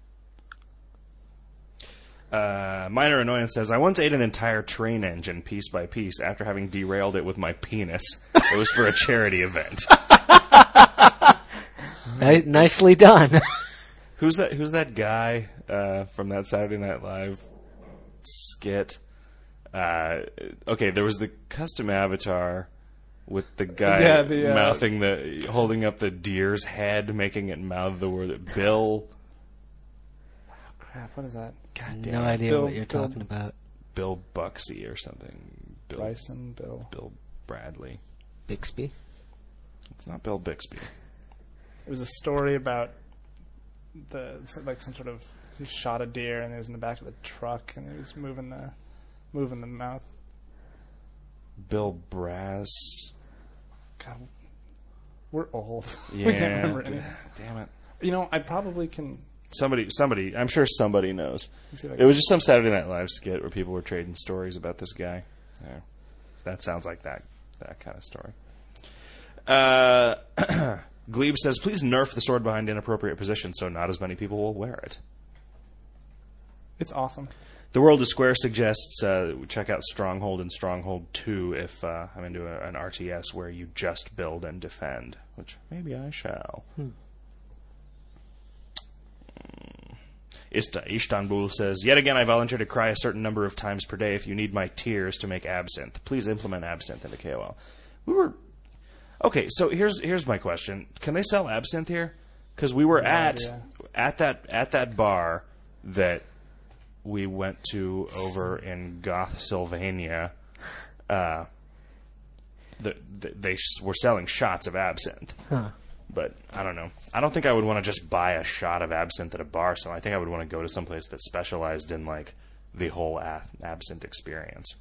Uh, Minor Annoyance says, I once ate an entire train engine piece by piece after having derailed it with my penis. It was for a charity event. Ni- nicely done. Who's that? Who's that guy uh, from that Saturday Night Live skit? Uh, okay, there was the custom avatar with the guy Yeah, the, uh, mouthing the, holding up the deer's head, making it mouth the word Bill. Crap, what is that? God damn No it. idea Bill- what you're Bill- talking about. Bill Buxey or something. Bill, Bryson, Bill. Bill Bradley. Bixby? It's not Bill Bixby. It was a story about the like some sort of he shot a deer and it was in the back of the truck and he was moving the moving the mouth. Bill Brass. God, we're old. Yeah. We can't remember anything. Damn it. You know, I probably can. Somebody, somebody, I'm sure somebody knows. Let's see if I It can- was just some Saturday Night Live skit where people were trading stories about this guy. Yeah. That sounds like that that kind of story. Uh, Glebe says, please nerf the sword behind inappropriate positions so not as many people will wear it. It's awesome. The World is Square suggests uh, we check out Stronghold and Stronghold two if uh, I'm into a, an R T S where you just build and defend, which maybe I shall. Hmm. Ista- Istanbul says, yet again I volunteer to cry a certain number of times per day if you need my tears to make absinthe. Please implement absinthe into K O L. We were... Okay, so here's here's my question. Can they sell absinthe here? Because we were No at idea. at that at that bar that we went to over in Goth, Sylvania. Uh, the, the, they sh- were selling shots of absinthe. Huh. But I don't know. I don't think I would want to just buy a shot of absinthe at a bar. So I think I would want to go to some place that specialized in like the whole ab- absinthe experience.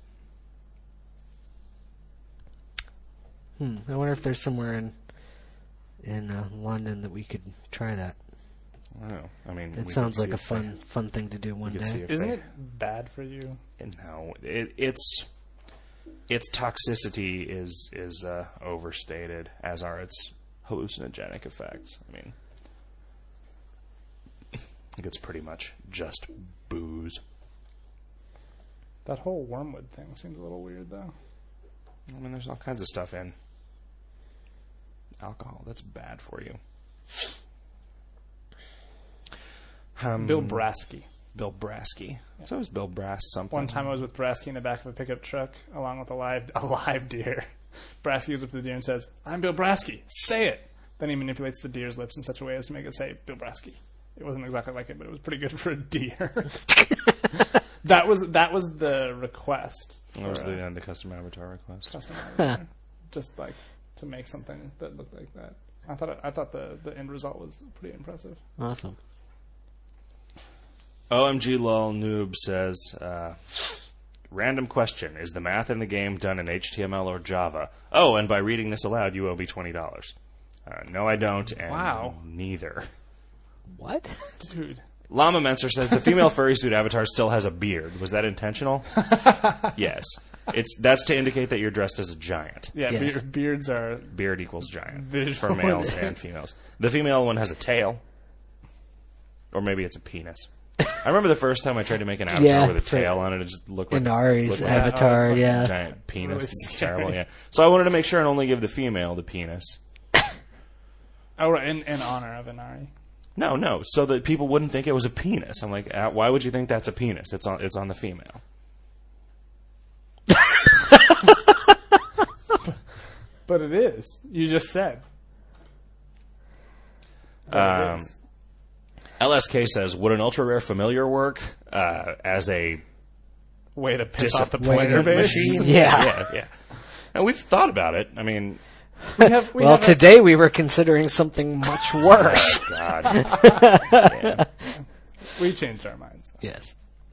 Hmm. I wonder if there's somewhere in in uh, London that we could try that. I don't know. I mean, That we sounds could like see a if fun fun thing to do one could see day. if Isn't they- it bad for you? They, no, it, it's its toxicity is is uh, overstated, as are its hallucinogenic effects. I mean, I think it's pretty much just booze. That whole wormwood thing seems a little weird, though. I mean, there's all kinds of stuff in alcohol that's bad for you. Um, Bill Brasky. Bill Brasky. So is Bill Brass something? One time I was with Brasky in the back of a pickup truck along with a live a live deer. Brasky goes up to the deer and says, "I'm Bill Brasky. Say it." Then he manipulates the deer's lips in such a way as to make it say Bill Brasky. It wasn't exactly like it, but it was pretty good for a deer. that was that was the request. That was for, the, uh, uh, the custom avatar request. custom avatar. Just like to make something that looked like that. I thought it, I thought the, the end result was pretty impressive. Awesome. O M G lol noob says, uh, random question. Is the math in the game done in H T M L or Java? Oh, and by reading this aloud, you owe me twenty dollars. Uh, no, I don't, and Wow. neither. What? Dude. Llama Menser says, the female furry suit avatar still has a beard. Was that intentional? Yes. It's That's to indicate that you're dressed as a giant. Yeah, Yes. beard, beards are Beard equals giant Visual. for males and females. The female one has a tail. Or maybe it's a penis. I remember the first time I tried to make an avatar Yeah, with a for tail on it, it just looked like Inari's looked like avatar, oh, yeah. a giant penis. Really It's scary. terrible, yeah. So I wanted to make sure and only give the female the penis. oh right, in, in honor of Inari. No, no, so that people wouldn't think it was a penis. I'm like, uh, why would you think that's a penis? It's on, it's on the female. But it is. You just said. But it Um, is. L S K says, would an ultra rare familiar work uh, as a Way to piss dis- off the way player to- base. machine? Yeah. yeah, yeah. And we've thought about it. I mean, We have, we Well, have a- today we were considering something much worse. oh, God. Yeah. we changed our minds. Yes.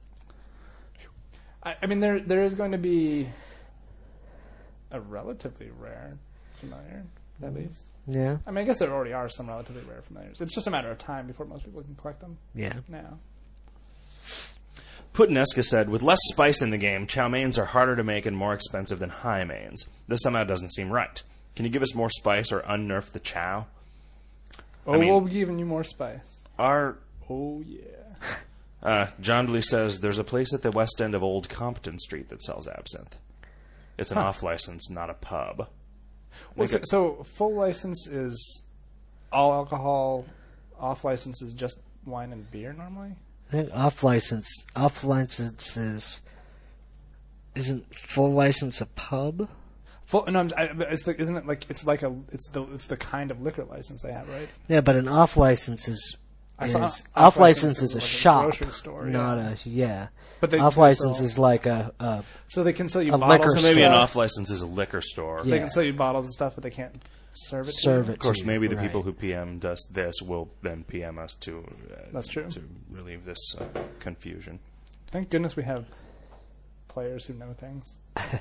I, I mean, there there is going to be a relatively rare familiar, at least. Yeah. I mean, I guess there already are some relatively rare familiars. It's just a matter of time before most people can collect them Yeah. now. Putineska said, with less spice in the game, chow mains are harder to make and more expensive than high mains. This somehow doesn't seem right. Can you give us more spice or unnerf the chow? Oh, mean- we'll be giving you more spice. Our Oh, yeah. uh, John Lee says, there's a place at the west end of Old Compton Street that sells absinthe. It's an Huh. off-license, not a pub. Well, Make so, it- so full license is all alcohol. Off license is just wine and beer normally. I think off license. Off license is isn't full license a pub? Full, no, I'm, I, but it's the, isn't it like it's like a it's the it's the kind of liquor license they have, right? Yeah, but an off license is, I is saw off, off license license is a is like a shop, grocery store, not yeah. a yeah. But they, off they license sell- is like a, a so they can sell you a bottles. liquor So maybe and an stuff. off license is a liquor store. Yeah. They can sell you bottles and stuff, but they can't serve it. to serve you. it. Of course, to maybe you, the right. people who P M'd us this will then P M us to uh, That's true. to relieve this uh, confusion. Thank goodness we have players who know things.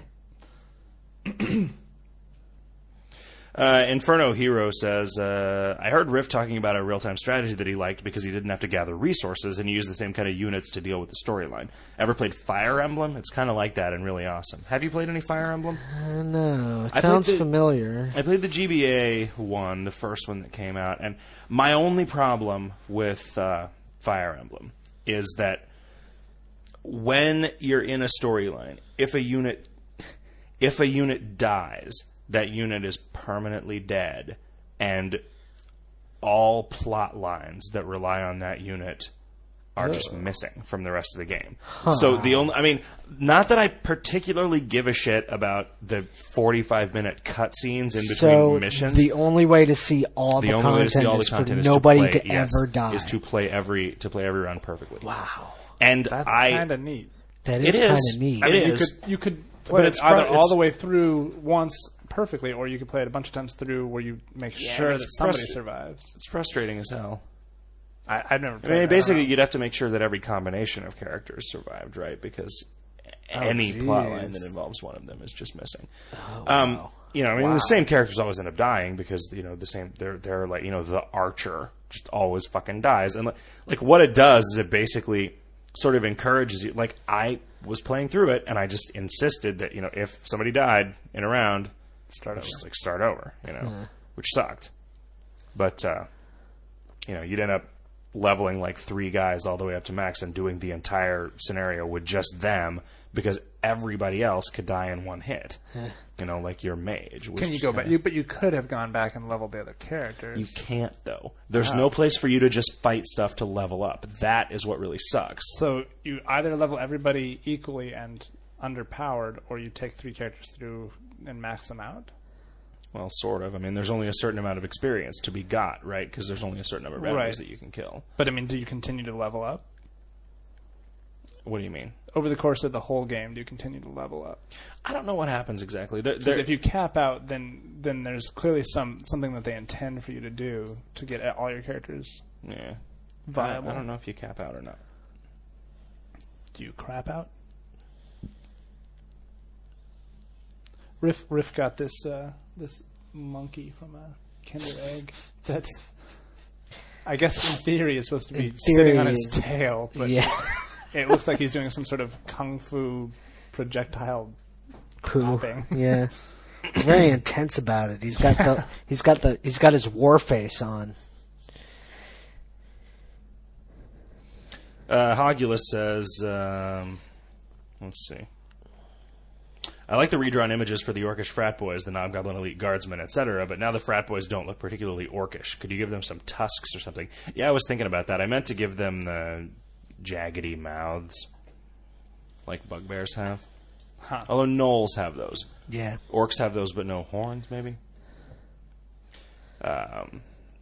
Uh, Inferno Hero says, uh, I heard Riff talking about a real-time strategy that he liked because he didn't have to gather resources and he used the same kind of units to deal with the storyline. Ever played Fire Emblem? It's kind of like that and really awesome. Have you played any Fire Emblem? Uh, no, it I sounds played the- familiar. I played the G B A one, the first one that came out, and my only problem with uh, Fire Emblem is that when you're in a storyline, if a unit if a unit dies, that unit is permanently dead, and all plot lines that rely on that unit are just missing from the rest of the game. So the only, I mean, not that I particularly give a shit about the forty-five minute cutscenes in between So missions. the only way to see all the, The only content way to see all the is content for is nobody to, play, to yes, ever die. Is to play every to play every run perfectly. Wow, And That's I kind of neat. that It is kind is. of neat. I I It mean, is. You could, you could play But it it's either fru- all it's- the way through once perfectly, or you could play it a bunch of times through where you make Yeah, sure it's that somebody frust- survives. it's frustrating as hell. I, I've never I played mean, that. I basically, don't know. you'd have to make sure that every combination of characters survived, right? Because Oh, any plot line jeez. that involves one of them is just missing. Oh, Um, wow. You know, I mean, Wow. the same characters always end up dying because you know the same. They're they're like you know the archer just always fucking dies, and like, like what it does is it basically sort of encourages you. Like I was playing through it, and I just insisted that you know if somebody died in a round, Start over. just like start over, you know, which sucked. But uh, you know, you'd end up leveling like three guys all the way up to max and doing the entire scenario with just them because everybody else could die in one hit. You know, like your mage. which Can you is go kinda- back? You, but you could have gone back and leveled the other characters. You can't though. There's Wow. no place for you to just fight stuff to level up. That is what really sucks. So you either level everybody equally and underpowered, or you take three characters through and max them out. Well, sort of. I mean, there's only a certain amount of experience to be got, right? Because there's only a certain number of enemies Right. that you can kill. But I mean, do you continue to level up What do you mean? over the course of the whole game? Do you continue to level up? I don't know what happens exactly. There, Because there- if you cap out, then then there's clearly some something that they intend for you to do to get all your characters yeah. viable. I don't know if you cap out or not. Do you crap out? Riff Riff got this uh, this monkey from a Kinder Egg that's, I guess in theory, is supposed to be In sitting on theory, his tail, but yeah, it looks like he's doing some sort of kung fu projectile poo. hopping. Yeah, he's very intense about it. He's got the he's got the he's got his war face on. Uh, Hogulus says, um, let's see. I like the redrawn images for the orcish frat boys, the Knobgoblin elite guardsmen, et cetera, but now the frat boys don't look particularly orcish. Could you give them some tusks or something? Yeah, I was thinking about that. I meant to give them the jaggedy mouths, like bugbears have. Huh. Although gnolls have those. Yeah, Orcs have those, but no horns, maybe? Um,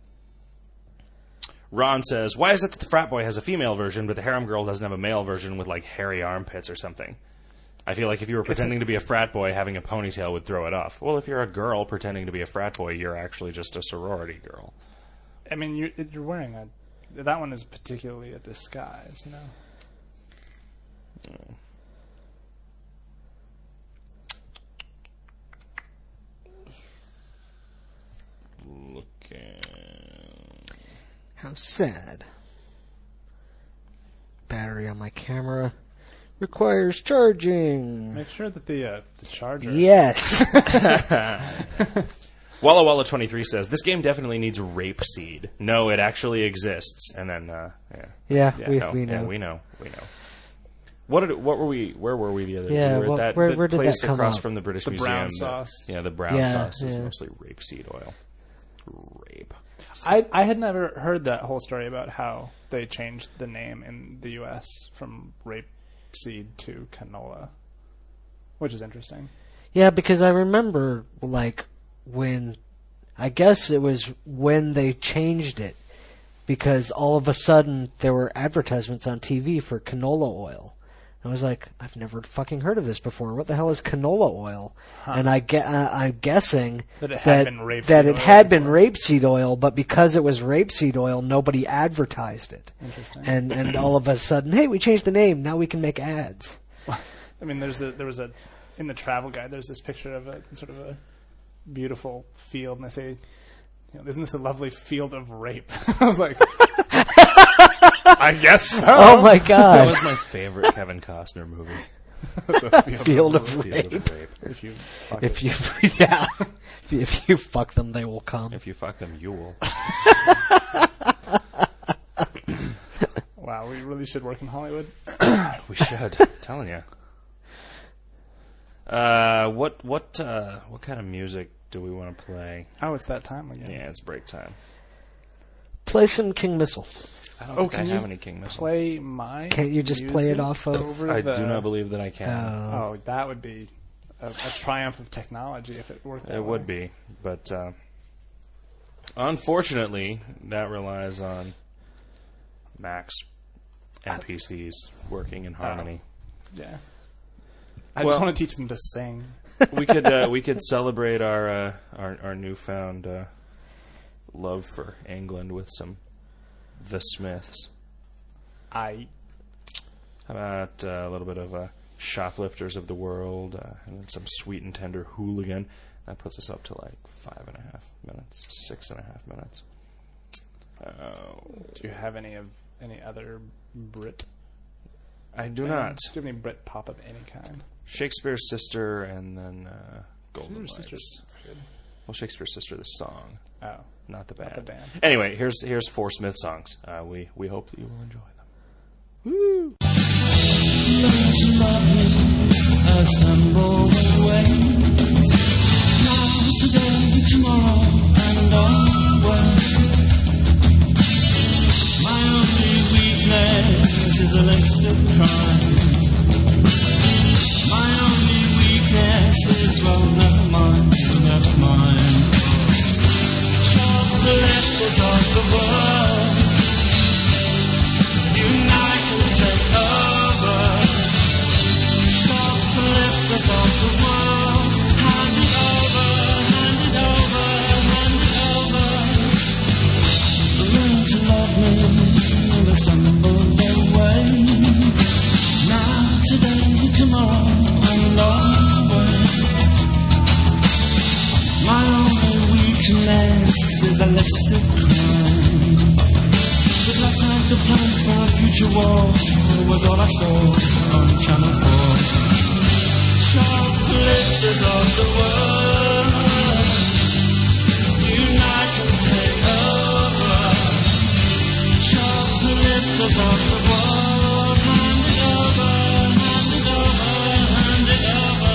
Ron says, why is it that the frat boy has a female version, but the harem girl doesn't have a male version with, like, hairy armpits or something? I feel like if you were pretending to be a frat boy, having a ponytail would throw it off. Well, if you're a girl pretending to be a frat boy, you're actually just a sorority girl. I mean, you're, you're wearing a. That one is particularly a disguise, you know. Looking. how sad. Battery on my camera requires charging. Make sure that the uh, the charger. Yes. Walla Walla twenty-three says, this game definitely needs rape seed. No, it actually exists. And then, uh, yeah. Yeah, Yeah, we, no, we know. Yeah, we know. We know. What did? What were we? Where were we the other? Yeah, we were at what- that, where- that where did place that come across up? from the British The Museum. brown that- sauce. yeah, the brown Yeah, sauce is yeah. mostly rapeseed oil. Rape. I I had never heard that whole story about how they changed the name in the U S from rapeseed to canola, which is interesting. Yeah, because I remember, like, when, I guess it was when they changed it, because all of a sudden there were advertisements on T V for canola oil. And I was like, I've never fucking heard of this before. What the hell is canola oil? Huh. And I ge- uh, I'm guessing That it had that, been rapeseed that it oil had been before. rapeseed oil, but because it was rapeseed oil, nobody advertised it. Interesting. And and all of a sudden, hey, we changed the name. Now we can make ads. I mean, there's the, there was a in the travel guide. There's this picture of a sort of a beautiful field, and they say, you know, "Isn't this a lovely field of rape?" I was like, "I guess so." Oh my That god! was my favorite Kevin Costner movie. The Field of Field rape. of Rape. If you fuck If it. you yeah, if you fuck them, they will come. If you fuck them, you will. Wow, we really should work in Hollywood. We should. I'm telling you. Uh, what what uh, what kind of music do we want to play? Oh, it's that time again. Yeah, it's break time. Play some King Missile. I don't Oh, think can I you have any King Missile. Play my. Can't you just play it music off of- over I the, do not believe that I can. Uh, Oh, that would be a, a triumph of technology if it worked. That It way. would be, but uh, unfortunately, that relies on Macs and P Cs working in harmony. Yeah. I Well- just want to teach them to sing. We could uh, we could celebrate our uh, our, our newfound uh, love for England with some The Smiths. I. How about uh, a little bit of uh, Shoplifters of the World, uh, and then some Sweet and Tender Hooligan. That puts us up to like five and a half minutes, six and a half minutes. Uh, Do you have any of any other Brit? I do things? not. Do you have any Brit pop of any kind? Shakespeare's Sister and then uh, Golden Lights. Sisters. Good. Well, Shakespeare's Sister, the song, Oh. not the band. Not the band. Anyway, here's here's four Smith songs. Uh, we we hope that you will enjoy them. Woo! Learn to love me, assemble the ways. Now, today, tomorrow, and always. My only weakness is a list of crime. My only weakness is, well, never mind, never mind. Shoplifters of the world, unite and take over. Shoplifters of the world, hand it over, hand it over, hand it over. Learn to love me and assemble their ways. Now, today, tomorrow, and always. My only weakness is a list of crime. But last night the plan for a future war was all I saw on Channel four. Shoplifters of the world, unite and take over. Shoplifters of the world, hand it over, hand it over, hand it over.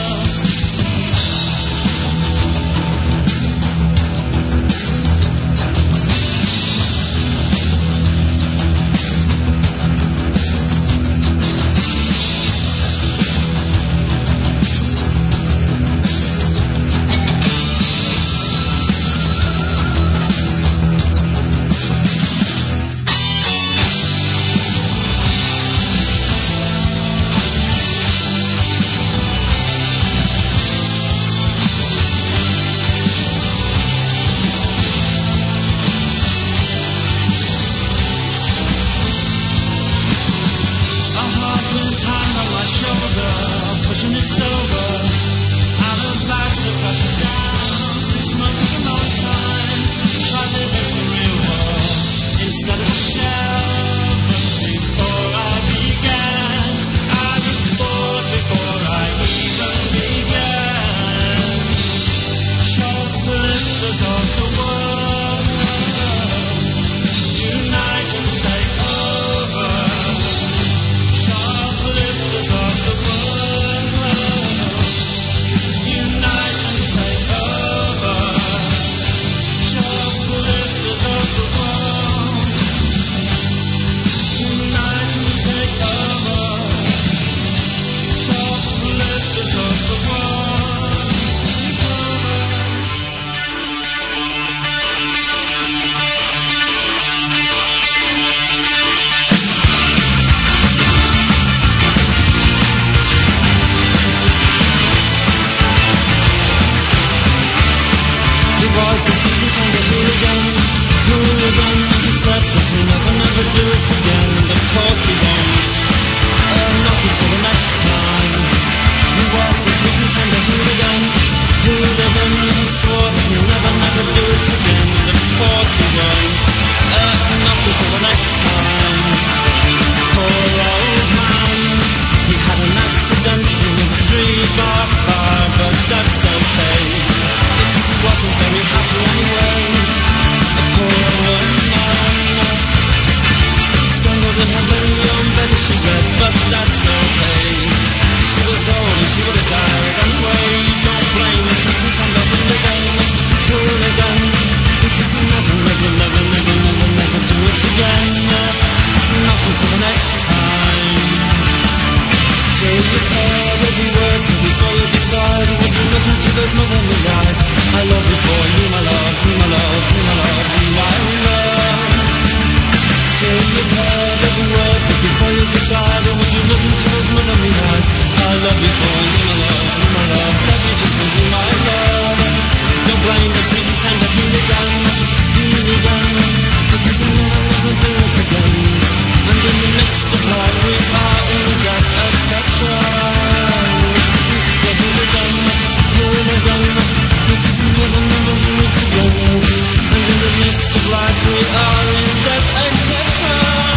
you've heard every word, so before you decide, would you look into those motherly eyes? I love you for you, my love, you, my love, you, my love, you, my love. Till you've heard every word, but before you decide, would you look into those motherly eyes? I love you for you, my love, you, my love, love you just for you, my love. Don't blame the sweet and tender hooligan, hooligan, because we never, never do it again. And in the midst of life we are in death, et cetera. Hooligan, hooligan, because we never, never do it again. And in the midst of life we are in death, et cetera.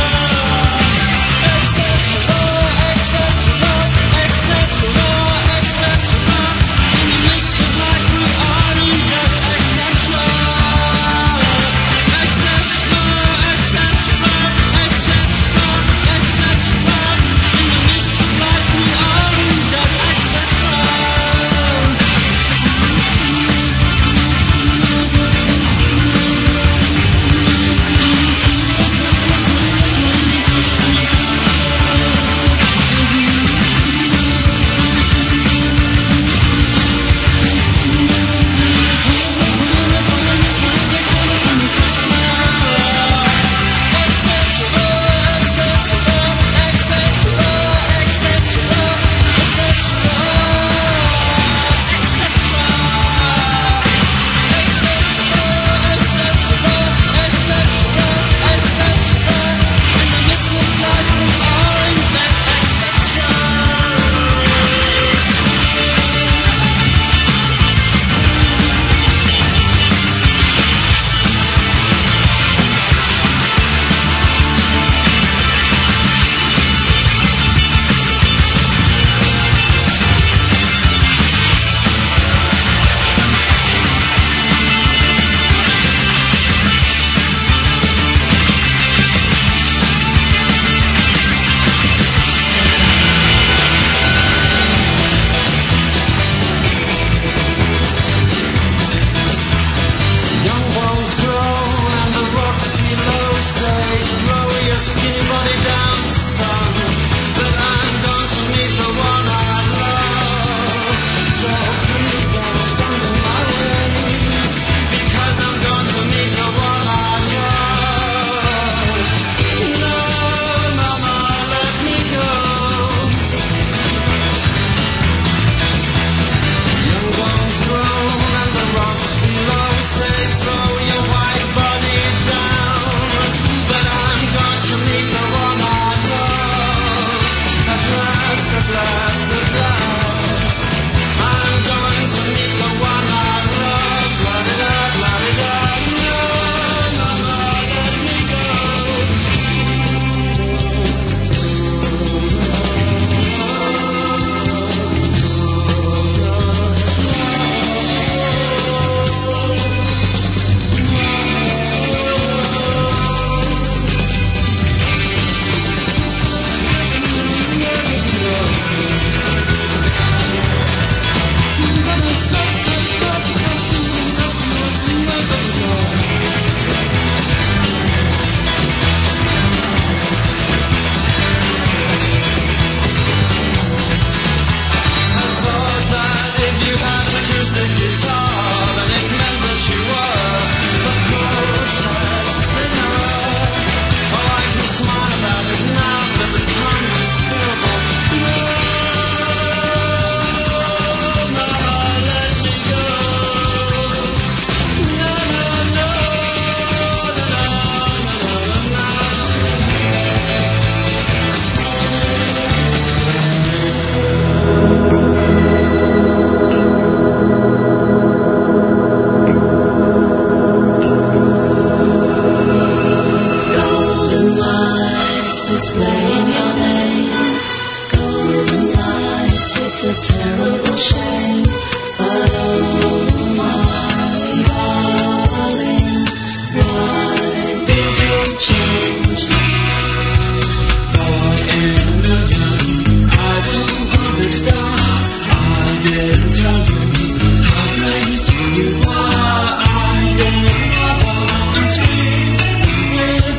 Et cetera, et cetera, et cetera, et cetera. In the midst of life we are in death, et cetera. Et cetera, et cetera, et cetera, et cetera. In the midst of life we are in death, et cetera.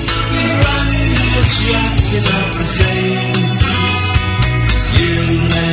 You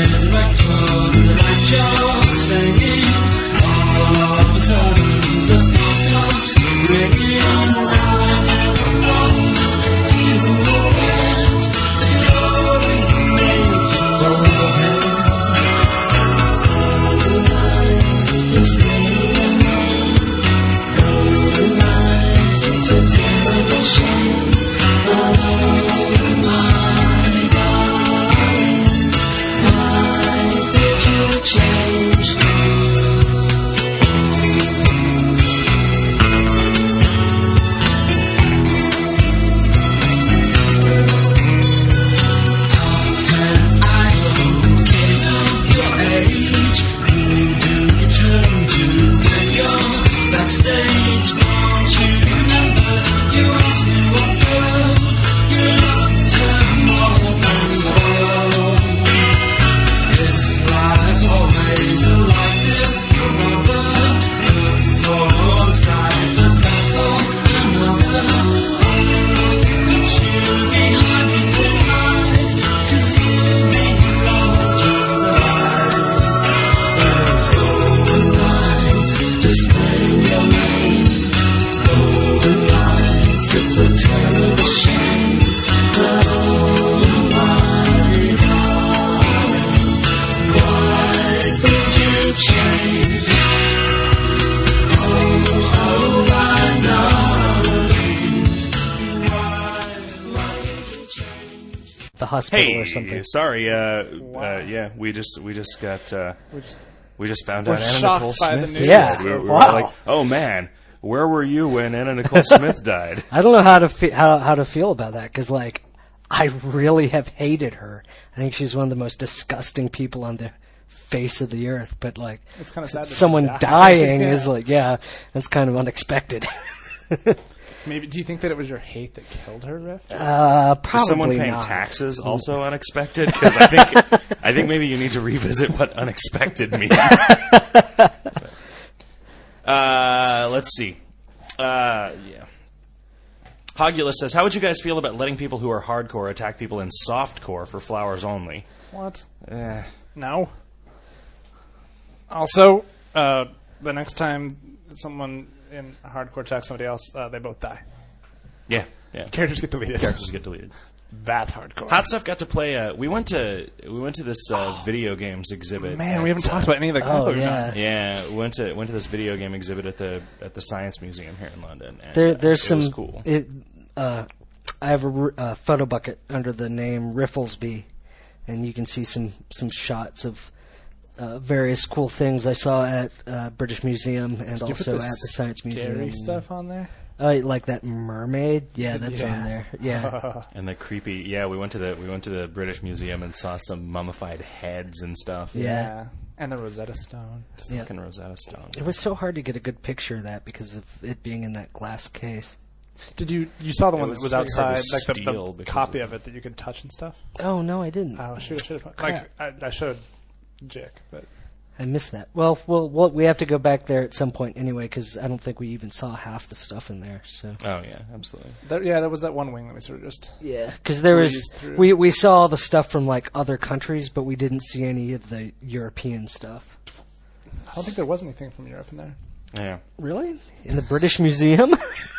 hospital Hey, or something. sorry. Uh, Wow. uh, yeah, we just we just got uh, We're just- we just found We're out Anna shocked Nicole by the Smith. news. Yeah. died. We were, we were Wow. like, oh man, where were you when Anna Nicole Smith died? I don't know how to fe- how how to feel about that because like I really have hated her. I think she's one of the most disgusting people on the face of the earth. But like It's kind of sad. that someone she died. dying Yeah. is like yeah, that's kind of unexpected. Maybe. Do you think that it was your hate that killed her, Riff? uh, Was probably someone paying not. taxes also unexpected? Because I think I think maybe you need to revisit what unexpected means. uh, let's see. Uh, yeah. Hogulus says, "How would you guys feel about letting people who are hardcore attack people in softcore for flowers only?" What? Eh. No. Also, uh, the next time someone in hardcore attacks somebody else, uh, they both die. Yeah, yeah. Characters get deleted. Characters get deleted. That's hardcore. Hot Stuff got to play. Uh, we went to we went to this uh, video games exhibit. Man, we at, haven't uh, talked about any of the Oh we've yeah, done. Yeah, we went to went to this video game exhibit at the at the Science Museum here in London. And, there uh, there's it some. was cool. It, uh, I have a r- uh, photo bucket under the name Rifflesby, and you can see some some shots of. Uh, various cool things I saw at uh, British Museum and Did you also put at the Science Museum. Scary stuff on there. Uh, like that mermaid, yeah, that's Yeah. on there. Yeah, And the creepy, yeah, we went to the we went to the British Museum and saw some mummified heads and stuff. Yeah. And the Rosetta Stone. The Yeah. fucking Rosetta Stone. it was so hard to get a good picture of that because of it being in that glass case. Did you you saw the It one was that was very hard outside, to like the, steal the because copy of- of it that you could touch and stuff? Oh no, I didn't. Oh shoot! I should have. Crap. Like I, I showed Jick, but I missed that. Well, well, well, we have to go back there at some point anyway because I don't think we even saw half the stuff in there. So Oh yeah, absolutely. there, yeah, there was that one wing that we sort of just. yeah, because there was Breezed through. we we saw all the stuff from like other countries, but we didn't see any of the European stuff. I don't think there was anything from Europe in there. Yeah. Really? In the British Museum?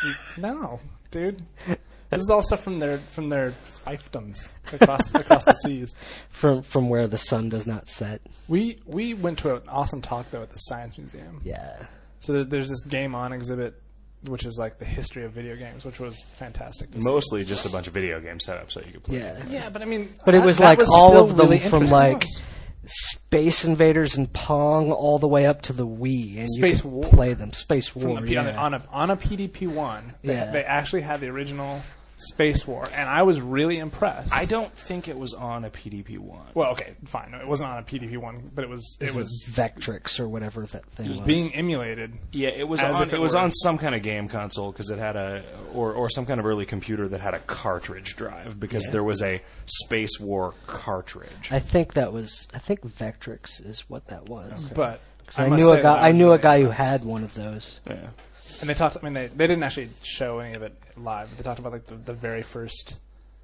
No, dude. This is all stuff from their from their fiefdoms across across the seas. from from where the sun does not set. We we went to an awesome talk though at the Science Museum. Yeah. So there, there's this Game On exhibit, which is like the history of video games, which was fantastic. To see. Mostly just a bunch of video game setups that you could play. Yeah. Yeah, but I mean, But it that- was that like was all still of them really from interesting like to us. Space Invaders and Pong all the way up to the Wii, and Space you could War. play them. Space From War, the P- on, yeah. a, on a on a P D P one. They, Yeah. they actually had the original Space War, and I was really impressed. I don't think it was on a P D P one. well, okay, fine. No, it wasn't on a P D P one, but it was it This was is Vectrix or whatever that thing was. being emulated. Yeah, it was As on. if It, it was were- on some kind of game console because it had a or or some kind of early computer that had a cartridge drive because Yeah. there was a Space War cartridge. I think that was. I think Vectrix is what that was. But 'Cause I I, must knew a say guy. that I was knew really a guy who impressed. had one of those. yeah. And they talked. I mean, they they didn't actually show any of it live. But they talked about like the, the very first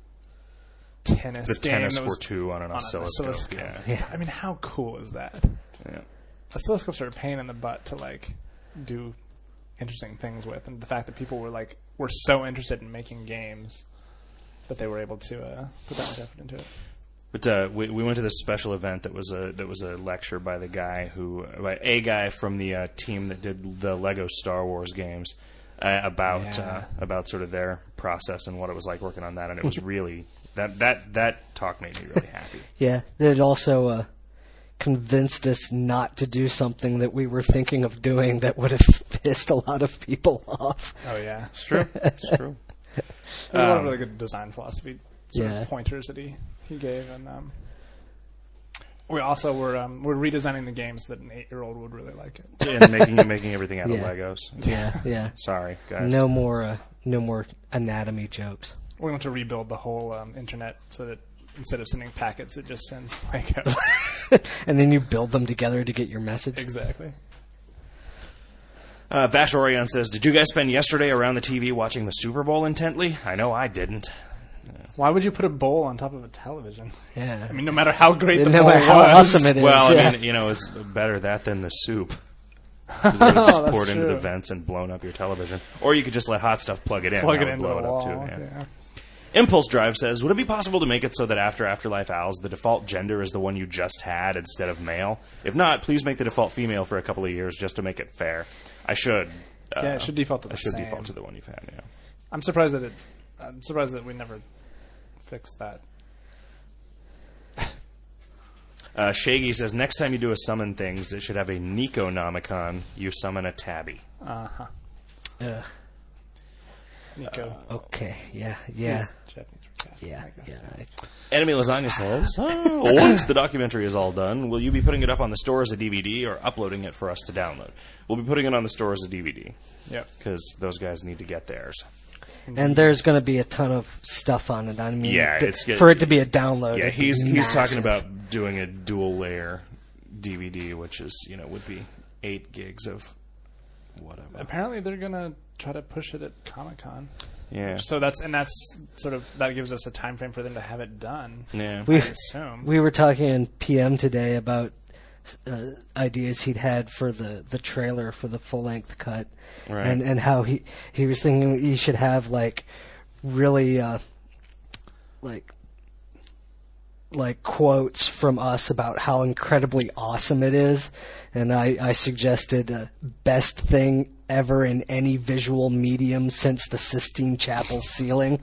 tennis The game tennis that for was two on an on an oscilloscope. oscilloscope. Yeah. Yeah. I mean, how cool is that? Yeah. Oscilloscopes are a pain in the butt to like do interesting things with, and the fact that people were like were so interested in making games that they were able to uh, put that much effort into it. But uh, we we went to this special event that was a that was a lecture by the guy who by a guy from the uh, team that did the Lego Star Wars games uh, about Yeah. uh, about sort of their process and what it was like working on that, and it was really that that that talk made me really happy. Yeah, it also uh, convinced us not to do something that we were thinking of doing that would have pissed a lot of people off. Oh yeah, It's true. It's true. there's a lot of Um, really good design philosophy sort Yeah. of pointers that he, he gave, and um, we also were um, we're redesigning the game so that an eight year old would really like it. and making making everything out Yeah. of Legos. Yeah, yeah. Sorry, guys. No more, uh, no more anatomy jokes. We're going to rebuild the whole um, internet so that instead of sending packets, it just sends Legos. And then you build them together to get your message. Exactly. Uh, Vash Orion says, "Did you guys spend yesterday around the T V watching the Super Bowl intently? I know I didn't." Why would you put a bowl on top of a television? Yeah. I mean, no matter how great the no bowl matter how was. awesome it is. Well, yeah. I mean, you know, it's better that than the soup. 'Cause it would have just Oh, that's poured into the true. vents and blown up your television. Or you could just let hot stuff plug it in. Plug That it would into blow the it wall. up too. Yeah. yeah. Impulse Drive says, "Would it be possible to make it so that after Afterlife Owls, the default gender is the one you just had instead of male? If not, please make the default female for a couple of years just to make it fair. I should. Uh, Yeah, it should default to I the should same. default to the one you've had. Yeah. I'm surprised that it. I'm surprised that we never fixed that. Uh, Shaggy says, next time you do a summon things, it should have a Niconomicon. You summon a tabby. Uh huh. Ugh. Nico. Okay. Yeah. Yeah. Japanese for cat, Yeah. I guess. Yeah. Enemy Lasagna says, oh, once the documentary is all done, will you be putting it up on the store as a D V D or uploading it for us to download? We'll be putting it on the store as a D V D. Yep. Because those guys need to get theirs. And there's going to be a ton of stuff on it. I mean, Yeah, th- it's good. for it to be a download. Yeah, it'd he's be he's massive. talking about doing a dual layer D V D, which is, you know, would be eight gigs of whatever. Apparently, they're gonna try to push it at Comic Con. Yeah. So that's and that's sort of that gives us a time frame for them to have it done. Yeah. We I assume. we were talking in P M today about uh, ideas he'd had for the, the trailer for the full length cut, Right. and and how he he was thinking he should have like really uh, like like quotes from us about how incredibly awesome it is, and I I suggested uh, best thing ever in any visual medium since the Sistine Chapel ceiling.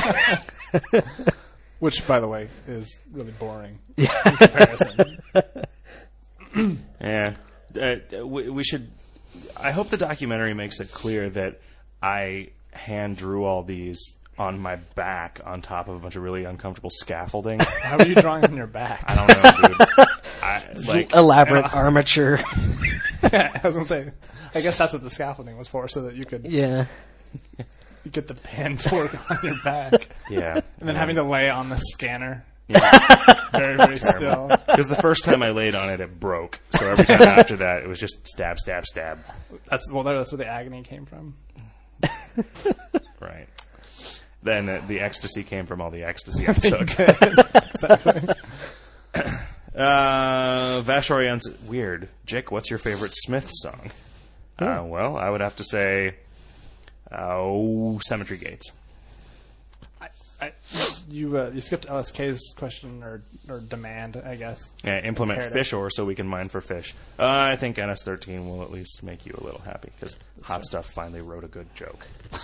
Which, by the way, is really boring in comparison. Yeah. Uh, we, we should. I hope the documentary makes it clear that I hand drew all these on my back on top of a bunch of really uncomfortable scaffolding. How are you drawing on your back? I don't know, dude. I, like, Elaborate armature. Yeah, I was gonna say. I guess that's what the scaffolding was for, so that you could Yeah. get the pen to work on your back, yeah. and then having to lay on the scanner Yeah. very, very still. Because the first time I laid on it, it broke. So every time after that, it was just stab, stab, stab. That's well, that's where the agony came from. Right. Then uh, the ecstasy came from all the ecstasy I took. Exactly. Uh, Vashorian's weird. Jick, what's your favorite Smith song? Uh, well, I would have to say, uh, oh, Cemetery Gates. I, you uh, you skipped L S K's question or or demand, I guess. Yeah, implement Compared fish ore so we can mine for fish. Uh, I think N S thirteen will at least make you a little happy because Hot Stuff finally wrote a good joke.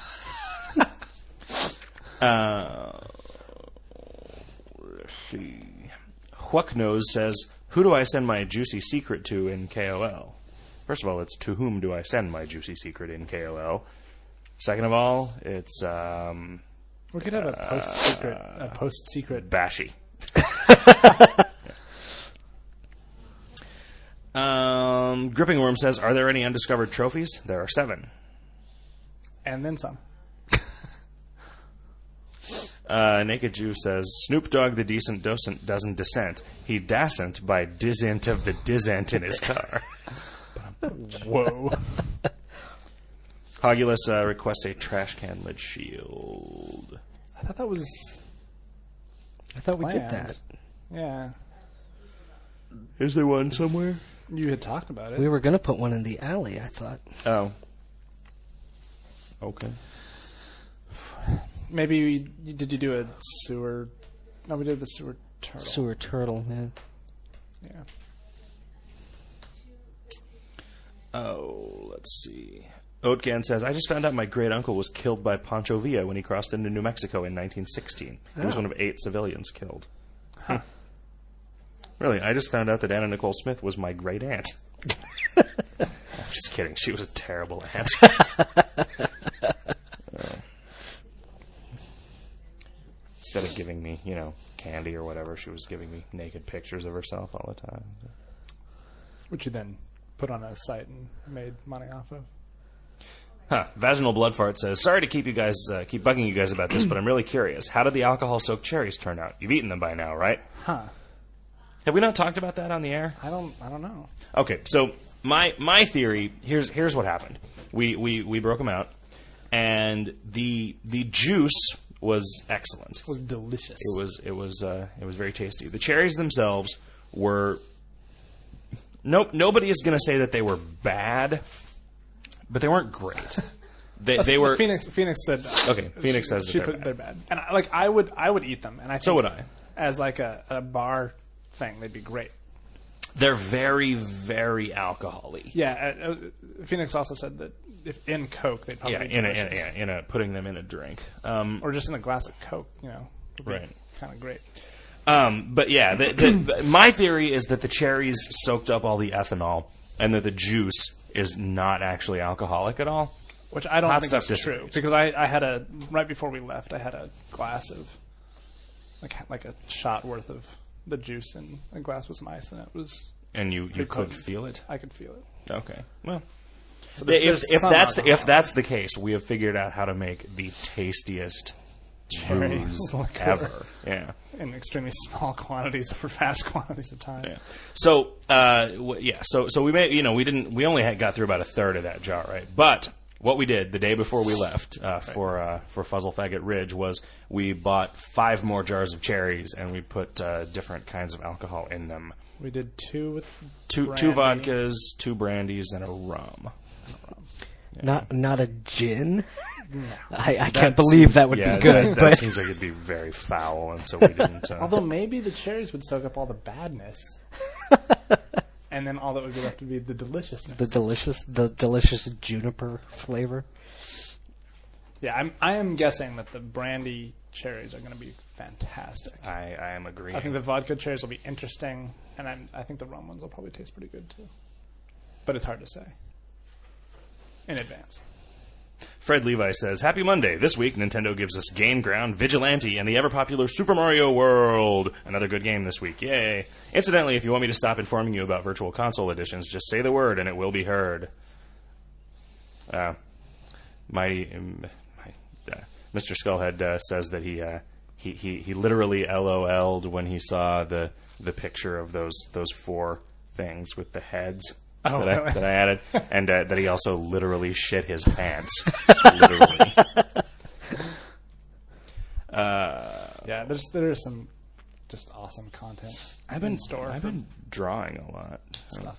uh, let's see. Hucknose says, who do I send my juicy secret to in K O L? First of all, it's to whom do I send my juicy secret in K O L? Second of all, it's um, We could have a post secret, a post secret. Bashy. um, Gripping Worm says, are there any undiscovered trophies? There are seven. And then some. Uh, Naked Jew says, Snoop Dogg the decent docent doesn't dissent. He dasn't by dissent of the dissent in his car. Whoa. Hogulus uh, requests a trash can lid shield. I thought that was. I thought we did planned. that. Yeah. Is there one somewhere? You had talked about it. We were going to put one in the alley, I thought. Oh. Okay. Maybe we, did you do a sewer? No, we did the sewer turtle. Sewer turtle, yeah. Yeah. Oh, let's see. Oatgan says, I just found out my great uncle was killed by Pancho Villa when he crossed into New Mexico in nineteen sixteen. He was Oh. one of eight civilians killed. Huh. Really, I just found out that Anna Nicole Smith was my great aunt. I'm just kidding. She was a terrible aunt. Oh. Instead of giving me, you know, candy or whatever, she was giving me naked pictures of herself all the time. Which you then put on a site and made money off of. Huh. Vaginal Blood Fart says, sorry to keep you guys, uh, keep bugging you guys about this, but I'm really curious. How did the alcohol-soaked cherries turn out? You've eaten them by now, right? Huh. Have we not talked about that on the air? I don't. I don't know. Okay, so my my theory here's here's what happened. We we, we broke them out, and the the juice was excellent. It was delicious. It was it was uh, it was very tasty. The cherries themselves were nope. Nobody is going to say that they were bad, but they weren't great. They they were Phoenix. Phoenix said. okay. Phoenix she, says that she they're put, bad. they're bad, and I, like I would, I would eat them, and I think So would I. as like a, a bar thing, they'd be great. They're very very alcohol-y. Yeah, uh, uh, Phoenix also said that if in Coke they'd probably Yeah, be in a, in a, delicious. yeah, in a putting them in a drink. Um, or just in a glass of Coke, you know, would be Right. kind of great. Um, but yeah, the, the, my theory is that the cherries soaked up all the ethanol, and that the juice is not actually alcoholic at all. Which I don't Hot think stuff is disagrees. true, because I, I had a right before we left, I had a glass of like like a shot worth of the juice and a glass with some ice, and it was And you, you pretty could potent. feel it. I could feel it. Okay, well, So there's- if there's if some that's the, if alcohol. that's the case, we have figured out how to make the tastiest Cherry booze liqueur. ever. Yeah. in extremely small quantities or vast quantities of time. Yeah. So, uh, w- yeah. So, so we made. You know, we didn't. We only had got through about a third of that jar, right? But what we did the day before we left uh, for uh, for Fuzzle Faggot Ridge was we bought five more jars of cherries and we put uh, different kinds of alcohol in them. We did two with Two two brandy. vodkas, two brandies, and a rum. Not not a gin. I, I can't That's- belive that would yeah, be good. That, that but seems like it'd be very foul, and so we didn't. Uh, Although maybe the cherries would soak up all the badness, and then all that would be left would be the deliciousness. the delicious the delicious juniper flavor. Yeah, I'm I am guessing that the brandy cherries are going to be fantastic. I, I am agreeing. I think the vodka cherries will be interesting, and I'm, I think the rum ones will probably taste pretty good too. But it's hard to say in advance. Fred Levi says, Happy Monday. This week, Nintendo gives us Game Ground, Vigilante, and the ever-popular Super Mario World. Another good game this week. Yay. Incidentally, if you want me to stop informing you about Virtual Console editions, just say the word and it will be heard. Uh, mighty, um, my, uh, Mister Skullhead uh, says that he, uh, he he he literally LOL'd when he saw the the picture of those those four things with the heads. Oh, that, I, really? that I added, and uh, that he also literally shit his pants. Literally. Uh, Yeah, there's there's some just awesome content. I've been in store. I've for been drawing a lot, stuff.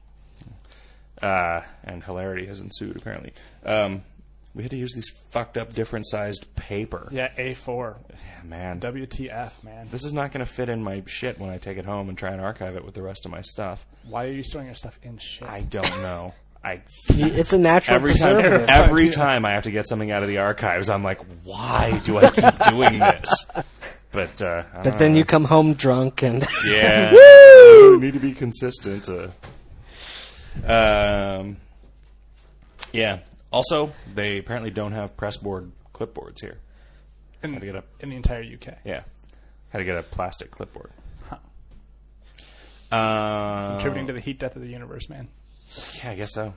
uh, and hilarity has ensued. Apparently, um, we had to use these fucked up, different sized paper. Yeah, A four. Yeah, man, W T F, man. this is not going to fit in my shit when I take it home and try and archive it with the rest of my stuff. Why are you storing your stuff in shit? I don't know. I It's a natural every time preservative. every time I have to get something out of the archives, I'm like, why do I keep doing this? But uh, I But don't then know. you come home drunk and Yeah. You need to be consistent. Uh, um, yeah. Also, they apparently don't have pressboard clipboards here. in, Had to get a in the entire U K. yeah. Had to get a plastic clipboard. Huh. Uh, Contributing to the heat death of the universe, man. yeah, I guess so.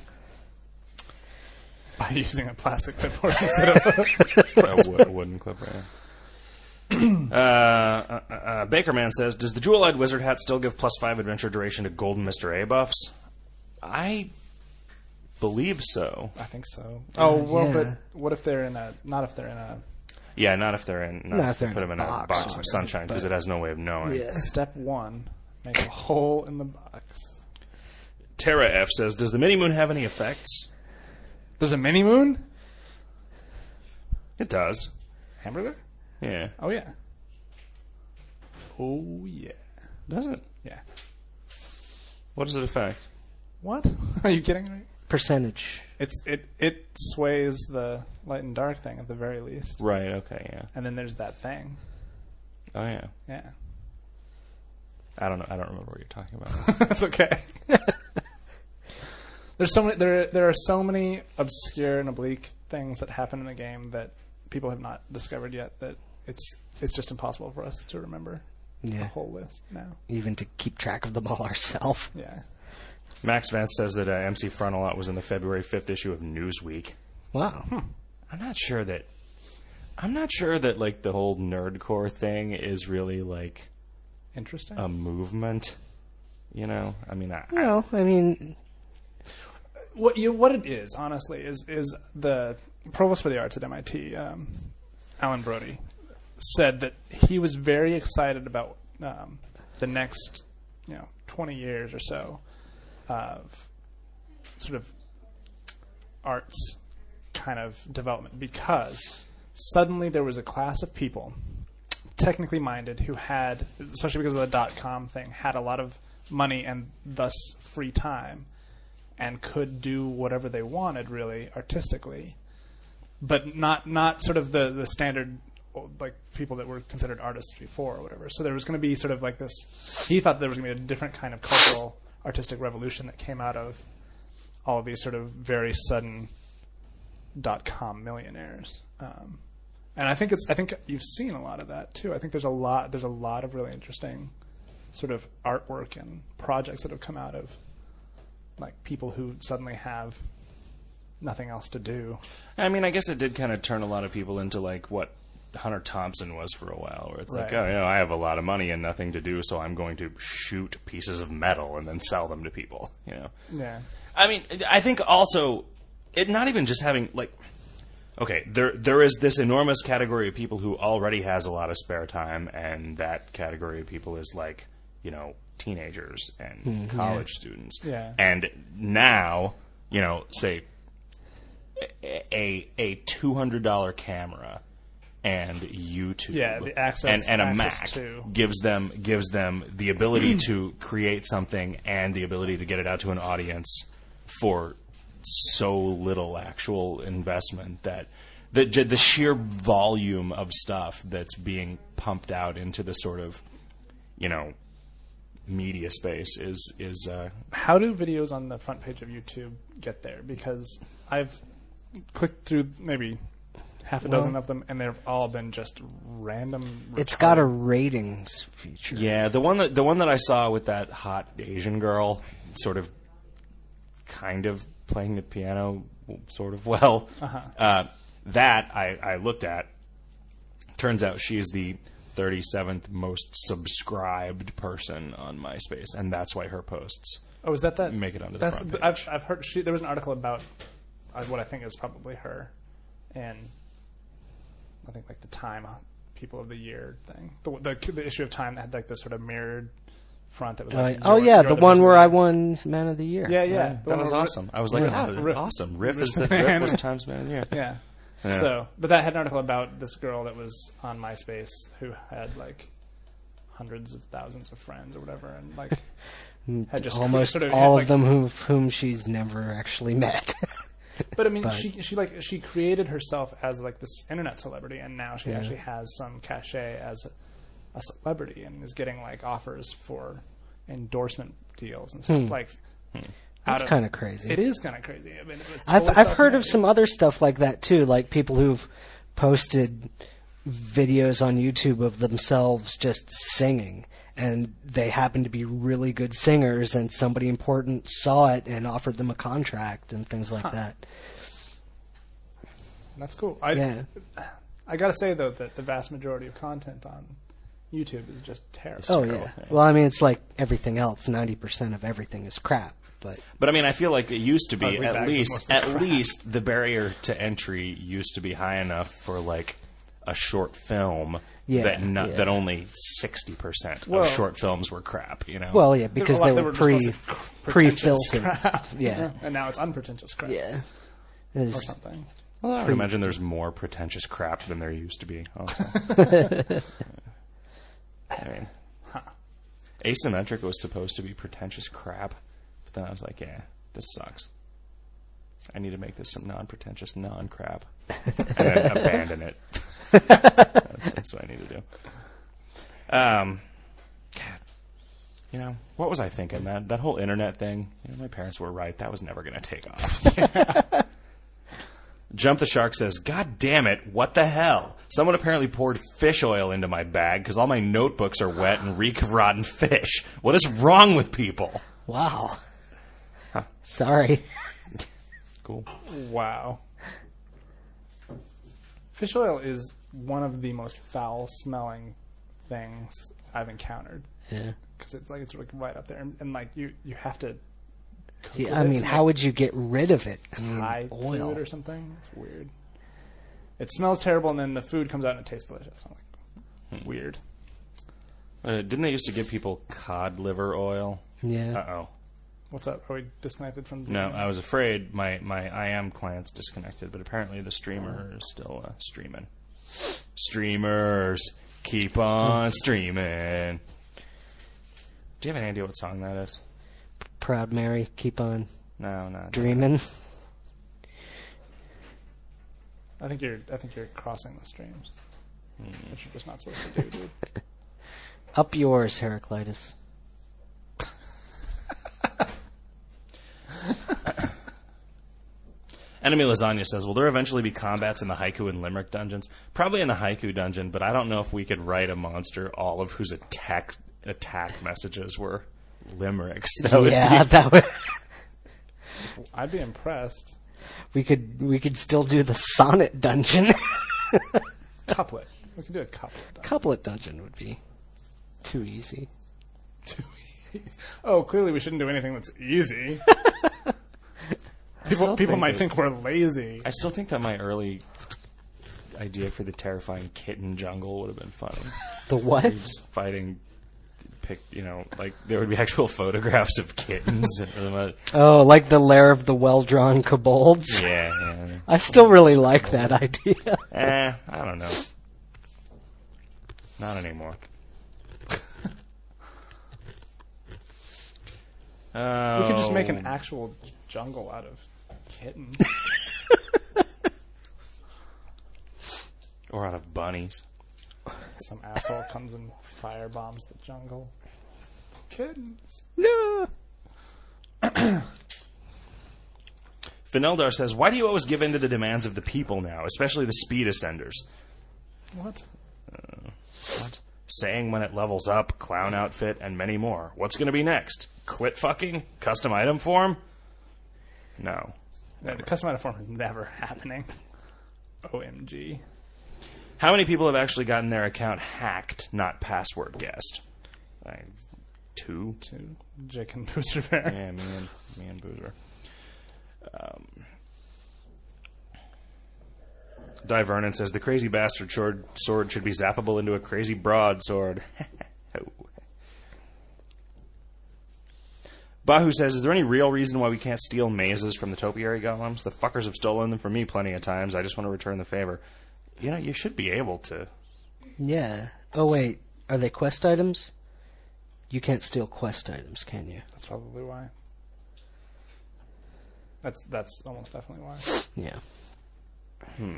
By using a plastic clipboard instead of a, wo- a wooden clipboard. Yeah. uh, uh, uh, Bakerman says, "Does the jewel-eyed wizard hat still give plus five adventure duration to Golden Mister A buffs?" I believe so. I think so. Oh well, yeah. but what if they're in a? Not if they're in a. Yeah, not if they're in. Not, Not if if they're they put in them a in a box. box of sunshine because it has no way of knowing. Yeah. Step one: make a hole in the box. Terra F says, "Does the mini moon have any effects?" There's a mini moon. It does. Hamburger. Yeah. Oh yeah. Oh yeah. Does it? Yeah. What does it affect? What? Are you kidding me? percentage. It's it it sways the light and dark thing at the very least, Right. Okay. Yeah. and then there's that thing. Oh yeah. Yeah, I don't know. I don't remember what you're talking about. that's okay. There's so many there there are so many obscure and oblique things that happen in the game that people have not discovered yet that it's it's just impossible for us to remember the Yeah. whole list now. Even to keep track of them all ourselves. Yeah. Max Vance says that uh, M C Frontalot was in the February fifth issue of Newsweek. Wow. I'm not sure that. I'm not sure that like the whole nerdcore thing is really like Interesting. a movement. You know, I mean, I, I, Well, I mean, What you what it is honestly is is the provost for the arts at M I T, um, Alan Brody, said that he was very excited about um, the next you know twenty years or so of sort of arts kind of development because suddenly there was a class of people technically minded who had, especially because of the dot com thing, had a lot of money and thus free time and could do whatever they wanted really artistically, but not not sort of the, the standard like people that were considered artists before or whatever. So there was going to be sort of like this. He thought there was going to be a different kind of cultural artistic revolution that came out of all of these sort of very sudden dot com millionaires. Um, and I think it's I think you've seen a lot of that too. I think there's a lot there's a lot of really interesting sort of artwork and projects that have come out of like people who suddenly have nothing else to do. I mean, I guess it did kind of turn a lot of people into like what Hunter Thompson was for a while, where it's like, Right. oh, you know, I have a lot of money and nothing to do, so I'm going to shoot pieces of metal and then sell them to people, you know? Yeah. I mean, I think also, it not even just having, like, okay, there there is this enormous category of people who already has a lot of spare time, and that category of people is like, you know, teenagers and college students. Yeah. And now, you know, say, a a two hundred dollars camera and YouTube Yeah, the access- and, and a access Mac to- gives them gives them the ability to create something and the ability to get it out to an audience for so little actual investment that the the sheer volume of stuff that's being pumped out into the sort of, you know, media space is is uh, How do videos on the front page of YouTube get there? Because I've clicked through maybe half a dozen of them, and they've all been just random. It's got a retarded- ratings feature. yeah, the one that the one that I saw with that hot Asian girl, sort of, kind of playing the piano, sort of well. Uh-huh. Uh, that I, I looked at. Turns out she is the thirty-seventh most subscribed person on MySpace, and that's why her posts Oh, is that that? make it onto the That's front page. I've I've heard. She, there was an article about uh, what I think is probably her, and I think like the Time People of the Year thing, the the, the issue of Time that had like this sort of mirrored front that was Uh, like, oh you're- yeah, you're the one person- where I won Man of the Year. Yeah, yeah, the that one was where- awesome. I was like, Yeah. oh, Riff- awesome. Riff is the Riff- Riff was Times Man. Yeah. Yeah. Yeah. So, but that had an article about this girl that was on MySpace who had like hundreds of thousands of friends or whatever, and like had just cre- Almost sort of all like, of them who, whom she's never actually met. But I mean, But- she she like she created herself as like this internet celebrity, and now she Yeah. actually has some cachet as a, a celebrity, and is getting like offers for endorsement deals and stuff. Hmm. Like, That's out of- kind of crazy. It is kind of crazy. I mean, it's I've totally I've heard of self-made. some other stuff like that too, like people who've posted videos on YouTube of themselves just singing, and they happen to be really good singers, and somebody important saw it and offered them a contract and things like Huh. that. That's cool. I Yeah. I gotta say though that the vast majority of content on YouTube is just terrible. Oh yeah. Well, I mean, it's like everything else. Ninety percent of everything is crap. But But I mean, I feel like it used to be Ugly at bags is least mostly at crap. least the barrier to entry used to be high enough for like a short film Yeah, that not, yeah. that only sixty percent Well- of short films were crap. You know. well, yeah, There because a lot they that were just pre mostly pre pretentious filtered. crap. Yeah. and now it's unpretentious crap. Yeah. or It's- something. well, I would imagine there's more pretentious crap than there used to be. Also. I mean, Huh. Asymmetric was supposed to be pretentious crap, but then I was like, yeah, this sucks. I need to make this some non-pretentious non-crap, and then abandon it. that's, that's what I need to do. Um, God, you know, what was I thinking? That that whole internet thing. You know, my parents were right. That was never going to take off. Jump the Shark says, God damn it, what the hell? Someone apparently poured fish oil into my bag because all my notebooks are wet and reek of rotten fish. What is wrong with people? Wow. Sorry. Cool. Wow. Fish oil is one of the most foul-smelling things I've encountered Yeah. because it's like it's like right up there, and, and like you you have to. cook Yeah, with I it mean, to how would you get rid of it? I mean, Thai oil. food or something. It's weird. It smells terrible, and then the food comes out and it tastes delicious. I'm like, Hmm. weird. Uh, didn't they used to give people cod liver oil? Yeah. Uh-oh. What's up? Are we disconnected from? No, Zoom? I was afraid my, my I am client's disconnected, but apparently the streamer is still uh, streaming. Streamers, keep on streaming. Do you have any idea what song that is? Proud Mary, keep on No, no. dreaming. I think you're. I think you're crossing the streams. which you're just not supposed to do, dude. Up yours, Heraclitus. Enemy Lasagna says, will there eventually be combats in the Haiku and Limerick dungeons? Probably in the Haiku dungeon, but I don't know if we could write a monster all of whose attack attack messages were limericks. That would yeah, be... that would. I'd be impressed. We could we could still do the sonnet dungeon. Couplet. We could do a couplet. Dungeon. Couplet dungeon would be too easy. Too easy. Oh, clearly we shouldn't do anything that's easy. People, still people think might that- think we're lazy. I still think that my early idea for the terrifying kitten jungle would have been funny. The what? Just fighting, pick, you know, like there would be actual photographs of kittens. And, Oh, like the lair of the well-drawn kobolds. yeah, yeah. I still really like that idea. Eh, I don't know. Not anymore. Oh. We could just make an actual jungle out of kittens. Or out of bunnies. Some asshole comes and firebombs the jungle. Kittens. No. Fineldar says, why do you always give in to the demands of the people now, especially the speed ascenders? What? What? Saying when it levels up, clown outfit, and many more. What's going to be next? Clit fucking? Custom item form? No. No, the custom item form is never happening. O M G. How many people have actually gotten their account hacked, not password guessed? I, two? To Jake and Booster Bear. Yeah, me and, me and Boozer. Um, Di Vernon says, the crazy bastard sword, sword should be zappable into a crazy broadsword. Oh. Bahu says, is there any real reason why we can't steal mazes from the topiary golems? The fuckers have stolen them from me plenty of times. I just want to return the favor. You know, you should be able to. Yeah. Oh, wait. Are they quest items? You can't steal quest items, can you? That's probably why. That's that's almost definitely why. Yeah. Hmm.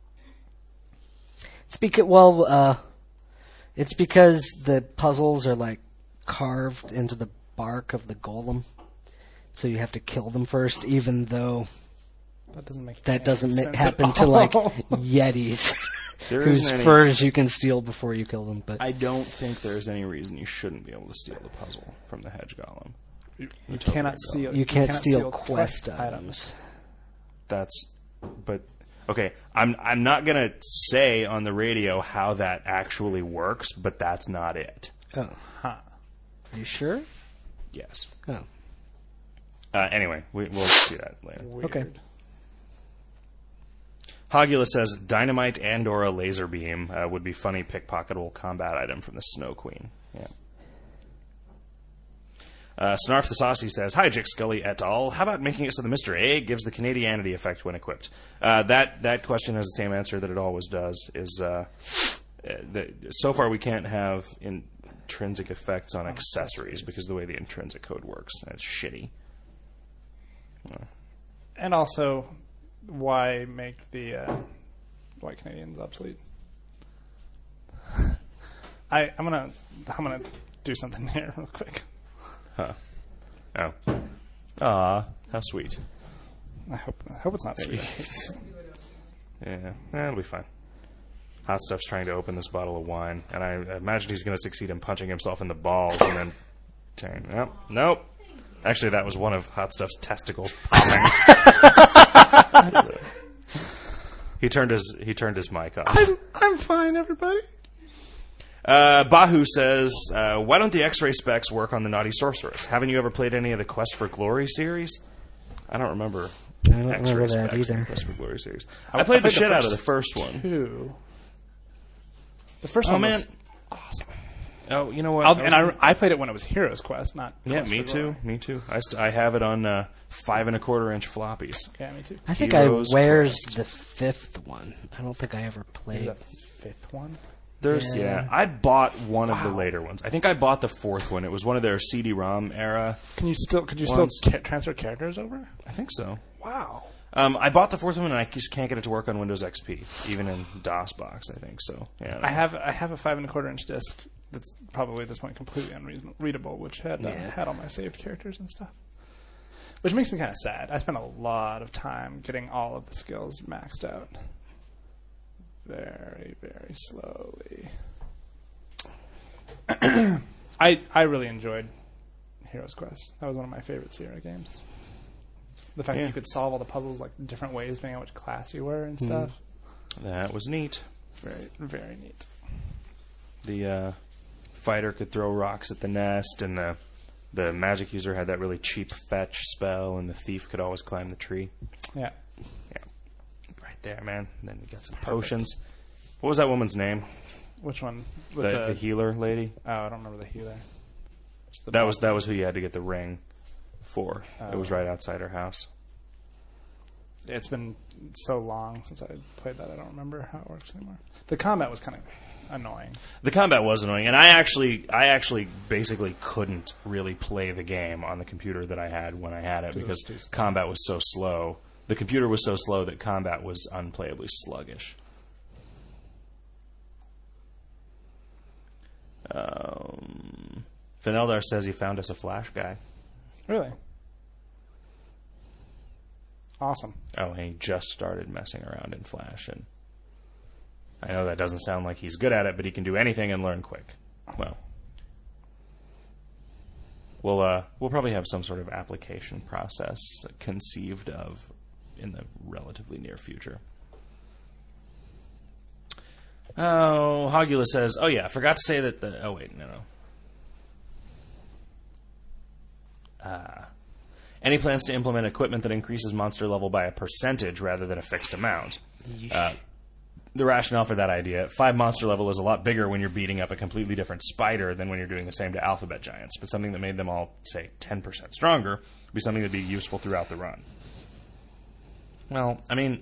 It's because, well, uh, it's because the puzzles are, like, carved into the bark of the golem. So you have to kill them first, even though That doesn't make that any doesn't ma- sense happen at to, like, all. yetis. There whose isn't any- furs you can steal before you kill them. But I don't think there's any reason you shouldn't be able to steal the puzzle from the hedge golem. You, The you topiary cannot golem. steal. you can't cannot steal quest items. That's, but okay. I'm I'm not gonna say on the radio how that actually works, but that's not it. Oh, Huh. are you sure? Yes. Oh, Uh, anyway, we, we'll see that later. Weird. Okay. Hogula says dynamite and or a laser beam uh, would be funny pickpocketable combat item from the Snow Queen. Yeah. Uh, Snarf the Saucy says, hi, Jick Scully et al. How about making it so the Mister A gives the Canadianity effect when equipped? Uh, that that question has the same answer that it always does. Is uh, uh, the, so far we can't have intrinsic effects on accessories because of the way the intrinsic code works. That's shitty. And also, why make the uh, white Canadians obsolete? I I'm gonna I'm gonna do something here real quick. Huh. Oh. Aw, how sweet. I hope I hope it's not sweet. Yeah, eh, it'll be fine. Hot Stuff's trying to open this bottle of wine, and I imagine he's going to succeed in punching himself in the balls and then turn. Nope. Nope. Actually, that was one of Hot Stuff's testicles popping. So, he turned his he turned his mic off. I'm I'm fine, everybody. Uh, Bahu says, uh, why don't the X-ray specs work on the Naughty Sorceress? Haven't you ever played any of the Quest for Glory series? I don't remember. I don't X-ray remember that specs in the either. Quest for Glory series. I- I played I the played the shit out of first the first one. Two. The first Oh one man. was awesome. Oh, you know what? I'll, I and I, was- I played it when it was Heroes Quest, not yeah, Quest me for too. Glory. Me too. I, st- I have it on uh, five and a quarter inch floppies. Yeah, me too. I think Heroes I where's Quest. the fifth one. I don't think I ever There's played. a fifth one. There's yeah. Yeah. I bought one of the later ones. I think I bought the fourth one. It was one of their C D ROM era. Can you still could you Once. still ca- transfer characters over? I think so. Wow. Um, I bought the fourth one, and I just can't get it to work on Windows X P, even in DOSBox, I think. So yeah, I have I have a five and a quarter inch disc that's probably at this point completely unreadable, which had uh, Yeah. had all my saved characters and stuff. Which makes me kind of sad. I spent a lot of time getting all of the skills maxed out. Very, very slowly. I I really enjoyed Heroes Quest. That was one of my favorite Sierra games. The fact Yeah. that you could solve all the puzzles like different ways depending on which class you were and stuff. that was neat. Very, very neat. The uh, fighter could throw rocks at the nest, and the the magic user had that really cheap fetch spell, and the thief could always climb the tree. Yeah. Yeah, right there, man. And then you got some potions. What was that woman's name? Which one? The, With the healer lady. Oh, I don't remember the healer. Just the That boss. was that was who you had to get the ring for. Oh. It was right outside her house. It's been so long since I played that. I don't remember how it works anymore. The combat was kind of annoying. The combat was annoying, and I actually, I actually basically couldn't really play the game on the computer that I had when I had it Because it was because too slow. combat was so slow. The computer was so slow that combat was unplayably sluggish. Um, Fineldar says he found us a Flash guy. Really? Awesome. Oh, and he just started messing around in Flash, and I know that doesn't sound like he's good at it, but he can do anything and learn quick. Well, we'll uh, we'll probably have some sort of application process conceived of in the relatively near future. Oh, Hogula says, "Oh yeah, I forgot to say that the." Oh wait, no, no. Uh, any plans to implement equipment that increases monster level by a percentage rather than a fixed amount? Uh, the rationale for that idea: five monster level is a lot bigger when you're beating up a completely different spider than when you're doing the same to alphabet giants. But something that made them all, say, ten percent stronger would be something that'd be useful throughout the run. Well, I mean,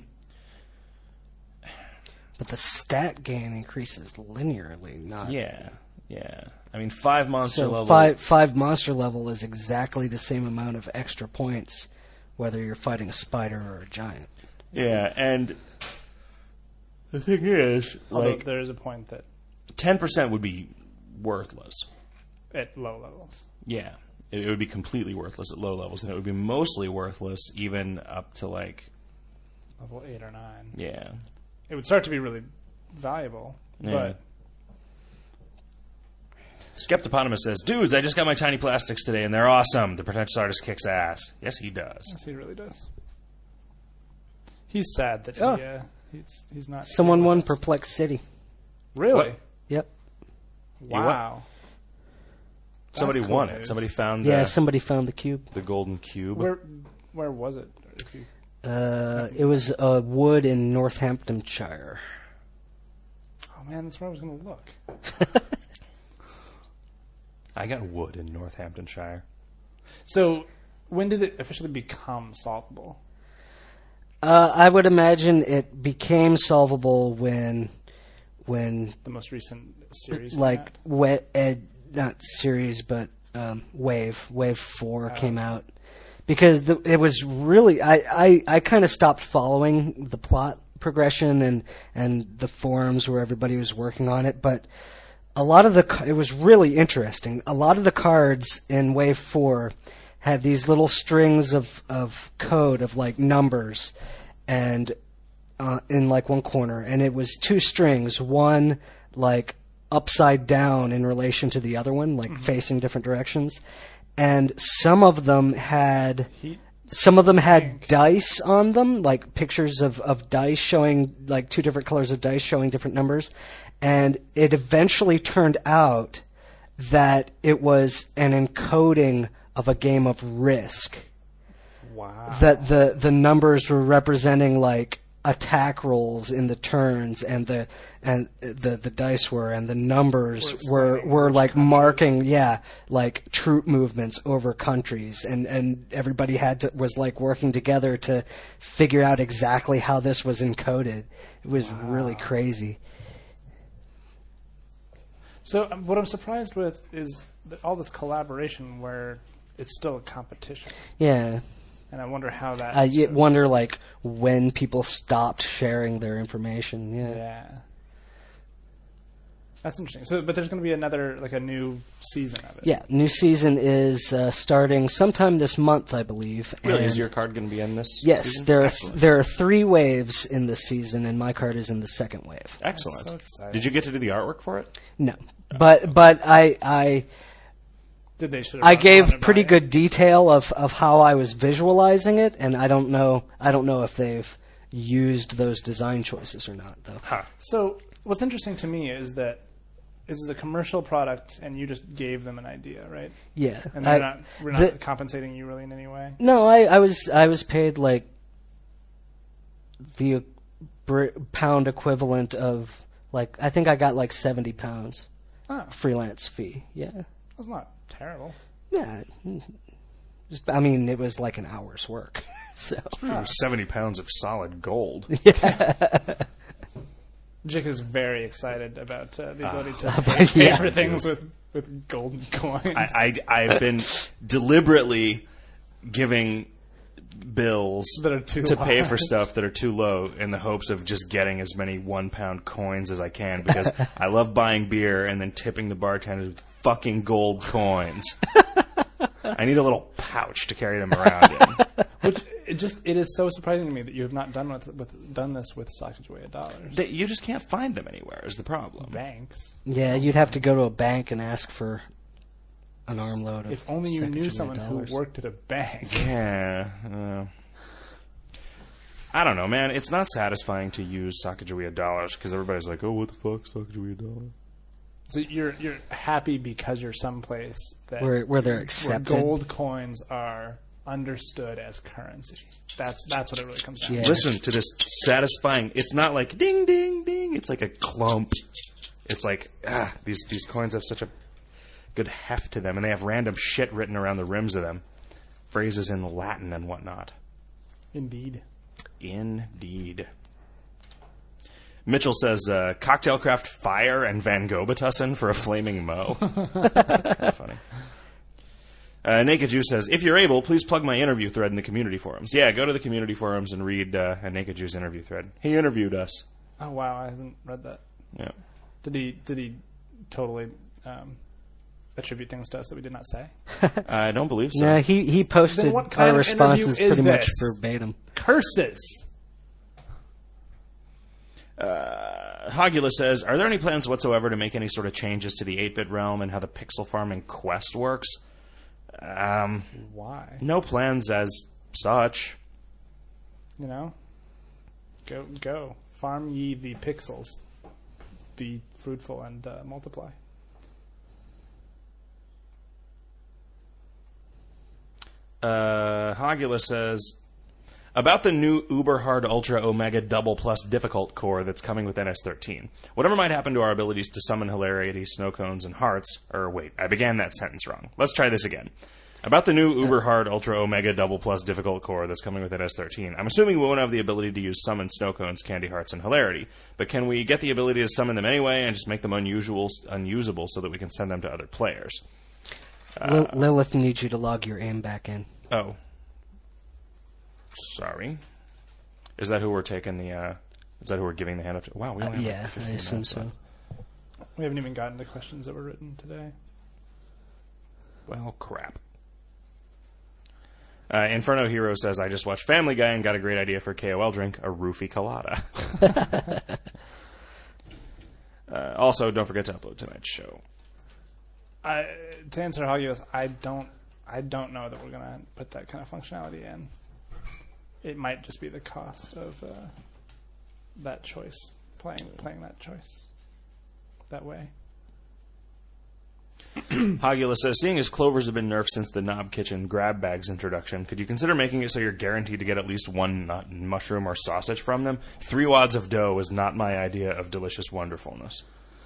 But the stat gain increases linearly, not yeah, yeah. I mean, five monster so level. five five monster level is exactly the same amount of extra points, whether you're fighting a spider or a giant. Yeah, and the thing is, Although like, there is a point that ten percent would be worthless. at low levels. Yeah, it, it would be completely worthless at low levels, and it would be mostly worthless even up to, like, Level eight or nine. yeah. It would start to be really valuable. Yeah. But Skeptopotamus says, "Dudes, I just got my tiny plastics today, and they're awesome. The Pretentious Artist kicks ass." Yes, he does. yes, he really does. He's sad that Oh. he, uh, he's he's not. Someone here won with us. Perplex City. Really? What? Yep. Wow. Somebody That's cool won it. news. Somebody found Yeah, the, somebody found the cube. the golden cube. Where where was it? If you Uh, it was a wood in Northamptonshire. oh man, that's where I was going to look. I got wood in Northamptonshire. So, when did it officially become solvable? Uh, I would imagine it became solvable when, when The most recent series, like came out? wet ed, not series, but um, Wave Wave Four Oh. came out because the, it was really I I, I kind of stopped following the plot progression and and the forums where everybody was working on it, but a lot of the ca- it was really interesting. A lot of the cards in Wave Four had these little strings of of code of like numbers and uh, in like one corner, and it was two strings, one like upside down in relation to the other one, like facing different directions, and some of them had He, some of them had Pink. dice on them, like pictures of, of dice showing like two different colors of dice showing different numbers, and it eventually turned out that it was an encoding of a game of Risk. wow. That the the numbers were representing like attack rolls in the turns, and the and the the dice were, and the numbers Were were explaining were which like countries. marking, yeah, like troop movements over countries, and and everybody had to was like working together to figure out exactly how this was encoded. It was really crazy. So um, what I'm surprised with is that all this collaboration where it's still a competition. Yeah. And I wonder how that. I y- wonder, like, when people stopped sharing their information. Yeah. Yeah. That's interesting. So, but there's going to be another, like a new season of it. Yeah, new season is uh, starting sometime this month, I believe. Really, and is your card going to be in this yes, season? there are Excellent. there are three waves in this season, and my card is in the second wave. Excellent. So exciting. Did you get to do the artwork for it? No, but but I I Did they should have I run gave it pretty by good detail of, of how I was visualizing it, and I don't know I don't know if they've used those design choices or not, though. Huh. So what's interesting to me is that this is a commercial product, and you just gave them an idea, right? Yeah, And they're I- not we're not the- compensating you really in any way. No, I, I was I was paid like the br- pound equivalent of like I think I got like seventy pounds Oh, freelance fee. Yeah, that's not terrible. yeah. Just, I mean, it was like an hour's work. So seventy pounds of solid gold. Jick is very excited about uh, the ability to Ah. pay, pay Yeah. for things with, with golden coins. I, I, I've been deliberately giving bills That are too to pay large. for stuff that are too low in the hopes of just getting as many one pound coins as I can because I love buying beer and then tipping the bartender with fucking gold coins. I need a little pouch to carry them around in. Which it just it is so surprising to me that you have not done with, with done this with Sacagawea dollars. That you just can't find them anywhere is the problem. Banks. yeah, you'd have to go to a bank and ask for an armload of. If only you knew Sacagawea someone dollars. who worked at a bank. Yeah. Uh, I don't know, man. It's not satisfying to use Sacagawea dollars because everybody's like, oh, what the fuck, Sacagawea dollars? So you're you're happy because you're someplace that where where they're where accepted. gold coins are understood as currency. That's that's what it really comes down Yeah. to. Listen to this satisfying. It's not like ding, ding, ding. It's like a clump. It's like, ah, these, these coins have such a good heft to them, and they have random shit written around the rims of them. Phrases in Latin and whatnot. Indeed. Indeed. Mitchell says, uh, Cocktail Craft Fire and Van Gobetussen for a flaming mo. That's kind of funny. Uh, Naked Jew says, if you're able, please plug my interview thread in the community forums. Yeah, go to the community forums and read uh, a Naked Jew's interview thread. He interviewed us. Oh wow, I haven't read that. Yeah. Did he did he totally um, attribute things to us that we did not say? I don't believe so. No, he he posted Then what kind our of interview responses is pretty much this? verbatim. Curses. Uh, Hogula says, are there any plans whatsoever to make any sort of changes to the eight-bit realm and how the pixel farming quest works? Um, Why? no plans as such. You know? Go go. Farm ye the pixels. Be fruitful and uh, multiply. Uh, Hogula says, about the new Uber Hard Ultra Omega Double Plus Difficult core that's coming with N S thirteen. Whatever might happen to our abilities to summon hilarity, snow cones, and hearts... Or wait, I began that sentence wrong. Let's try this again. About the new Uber Hard Ultra Omega Double Plus Difficult core that's coming with N S thirteen. I'm assuming we won't have the ability to use summon snow cones, candy hearts, and hilarity. But can we get the ability to summon them anyway and just make them unusual, unusable so that we can send them to other players? Lil- Lilith needs you to log your aim back in. Oh. Sorry. Is that who we're taking the, uh... Is that who we're giving the hand up to? Wow, we only have Yeah, like I fifteen assume minutes so. left. We haven't even gotten to questions that were written today. Well, crap. Uh, Inferno Hero says, I just watched Family Guy and got a great idea for a K O L drink, a roofie colada. uh, also, don't forget to upload tonight's show. I, to answer Hoggius, I don't, I don't know that we're gonna put that kind of functionality in. It might just be the cost of uh, that choice, playing playing that choice that way. Hogula says, seeing as clovers have been nerfed since the Knob Kitchen grab bags introduction, could you consider making it so you're guaranteed to get at least one nut, mushroom or sausage from them? Three wads of dough is not my idea of delicious wonderfulness.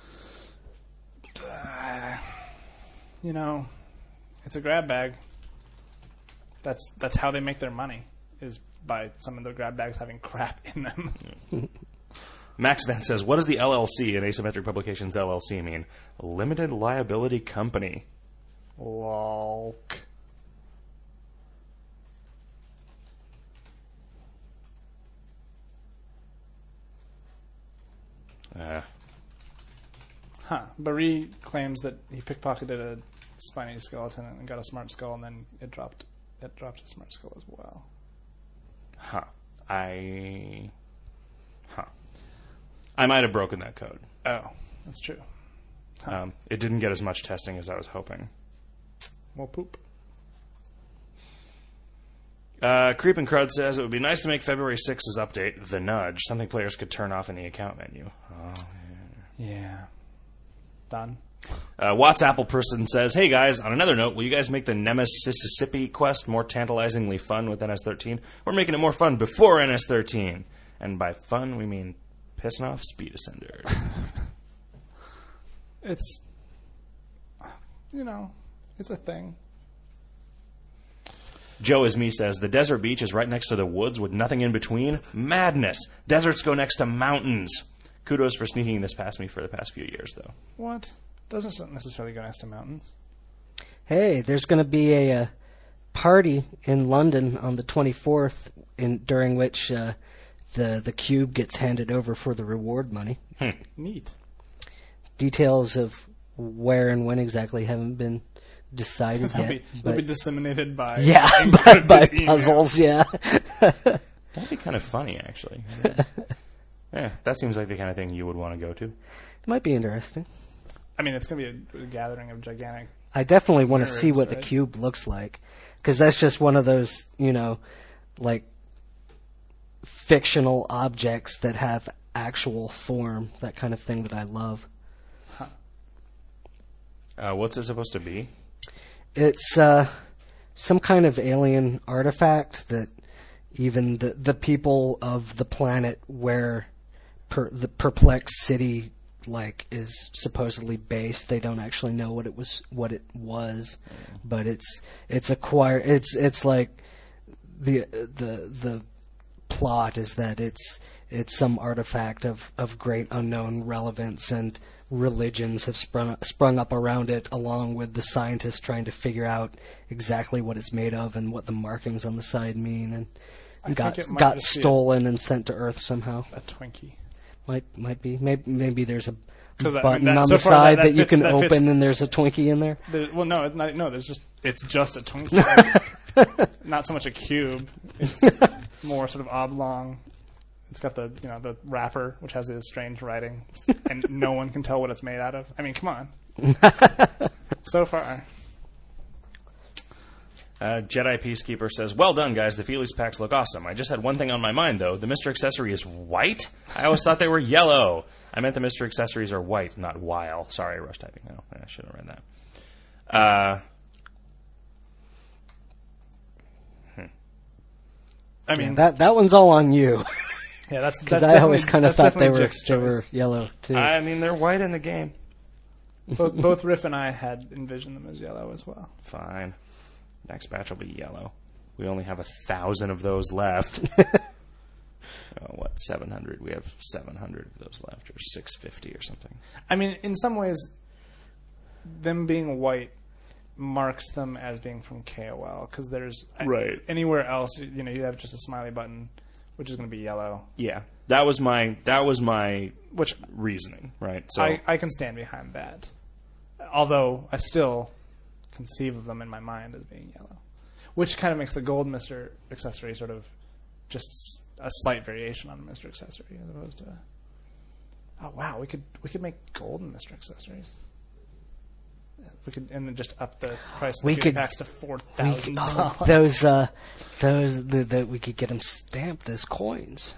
Uh, you know, it's a grab bag. That's that's how they make their money, is by some of the grab bags having crap in them. Max Van says, what does the L L C and Asymmetric Publications L L C mean? Limited Liability Company. Lol. Huh. Barry claims that he pickpocketed a spiny skeleton and got a smart skull, and then it dropped it dropped a smart skull as well. Huh. I... Huh. I might have broken that code. Oh, that's true. Huh. Um, it didn't get as much testing as I was hoping. Well, poop. Uh, Creep and Crud says it would be nice to make February sixth's update the nudge, something players could turn off in the account menu. Oh, yeah. Yeah. Done. Uh, Watts Apple Person says, hey guys, on another note, will you guys make the Nemesis Mississippi quest more tantalizingly fun with N S thirteen? We're making it more fun before N S thirteen. And by fun, we mean pissing off speed ascenders. It's, you know, it's a thing. Joe Is Me says, the desert beach is right next to the woods with nothing in between. Madness. Deserts go next to mountains. Kudos for sneaking this past me for the past few years, though. What? Doesn't necessarily go next to mountains. Hey, there's going to be a, uh party in London on the twenty-fourth, in during which uh, the the cube gets handed over for the reward money. Hmm. Neat. Details of where and when exactly haven't been decided They'll yet. be, but they'll be disseminated by yeah, by, encrypted by emails. puzzles. Yeah. That'd be kind of funny, actually. Yeah, that seems like the kind of thing you would want to go to. It might be interesting. I mean, it's going to be a, a gathering of gigantic. I definitely want to Nerds, see what the right? cube looks like, because that's just one of those, you know, like fictional objects that have actual form, that kind of thing that I love. Uh, what's it supposed to be? It's uh, some kind of alien artifact that even the the people of the planet where per, the Perplex City like is supposedly based, they don't actually know what it was what it was, but it's it's acquired. It's it's like the the the plot is that it's it's some artifact of, of great unknown relevance, and religions have sprung sprung up around it, along with the scientists trying to figure out exactly what it's made of and what the markings on the side mean, and I got think it might got just be a- stolen and sent to Earth somehow. A Twinkie. Might might be maybe maybe there's a 'Cause that- I button mean, that- on so the far that- side that that, you fits- can that fits- open, and there's a Twinkie in there. The, well, no, it's not, no. There's just it's just a Twinkie. Not so much a cube. It's more sort of oblong. It's got the you know the wrapper, which has this strange writing, and no one can tell what it's made out of. I mean, come on. So far, Uh, Jedi Peacekeeper says, well done, guys. The Feelies packs look awesome. I just had one thing on my mind, though. The Mister Accessory is white? I always thought they were yellow. I meant the Mister Accessories are white, not while. Sorry, rush typing. No, I should have read that. Uh, I mean, Yeah, that that one's all on you, yeah, that's because that's I always definitely- kind of that's thought they definitely were Jick's they choice. were yellow too. I mean, they're white in the game. both, both Riff and I had envisioned them as yellow as well. Fine. Next batch will be yellow. We only have a thousand of those left. Oh, what, seven hundred? We have seven hundred of those left, or six fifty or something. I mean, in some ways, them being white marks them as being from K O L, because there's Right. anywhere else, you know, you have just a smiley button, which is going to be yellow. Yeah, that was my that was my Which reasoning, right? So I, I can stand behind that. Although I still conceive of them in my mind as being yellow. Which kind of makes the gold Mister Accessory sort of just a slight variation on the Mister Accessory as opposed to... Oh, wow, we could we could make golden Mister Accessories. We could, and then just up the price of We the could- packs to four We thousand could- oh, dollars. those uh, those the, the, we could get them stamped as coins.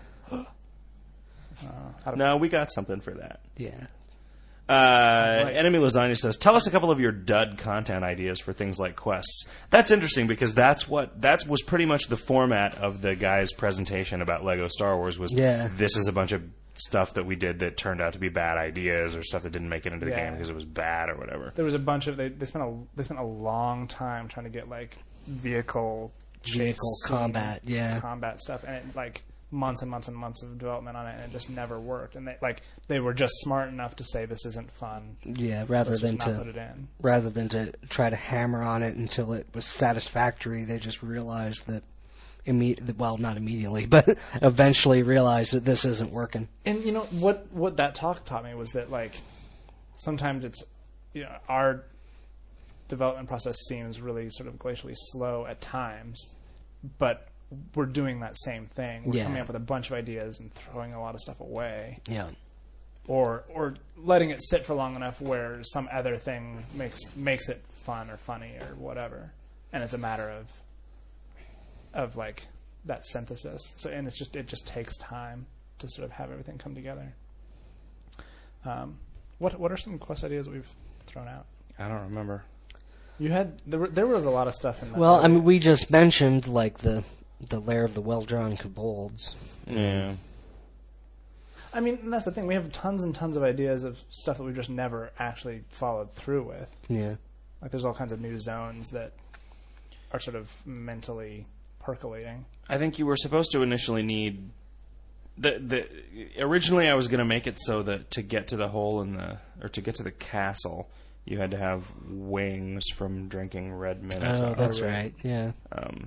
no, we got something for that. Yeah. Uh, Right. Enemy Lasagna says, "Tell us a couple of your dud content ideas for things like quests." That's interesting because that's what that was pretty much the format of the guy's presentation about Lego Star Wars. Was Yeah. this is a bunch of stuff that we did that turned out to be bad ideas, or stuff that didn't make it into the Yeah. game because it was bad or whatever. There was a bunch of... They, they spent a they spent a long time trying to get, like, vehicle... Vehicle chase combat, scene, yeah. combat stuff, and it, like months and months and months of development on it, and it just never worked. And they like they were just smart enough to say this isn't fun. Yeah, rather Let's than just not put to it in. rather than to try to hammer on it until it was satisfactory, they just realized that imme- well, not immediately, but eventually realized that this isn't working. And you know what? What that talk taught me was that like sometimes it's, you know, our development process seems really sort of glacially slow at times, but we're doing that same thing. We're Yeah. coming up with a bunch of ideas and throwing a lot of stuff away, Yeah. or or letting it sit for long enough where some other thing makes makes it fun or funny or whatever, and it's a matter of of like that synthesis. So and it's just it just takes time to sort of have everything come together. Um, what what are some quest ideas that we've thrown out? I don't remember. You had there, were, there was a lot of stuff in that. Well, I mean, we just mentioned like the the lair of the well-drawn kobolds. Yeah. I mean, and that's the thing. We have tons and tons of ideas of stuff that we've just never actually followed through with. Yeah. Like, there's all kinds of new zones that are sort of mentally percolating. I think you were supposed to initially need the the originally I was going to make it so that to get to the hole in the or to get to the castle you had to have wings from drinking red minotaur. Oh, that's right. Yeah. Um,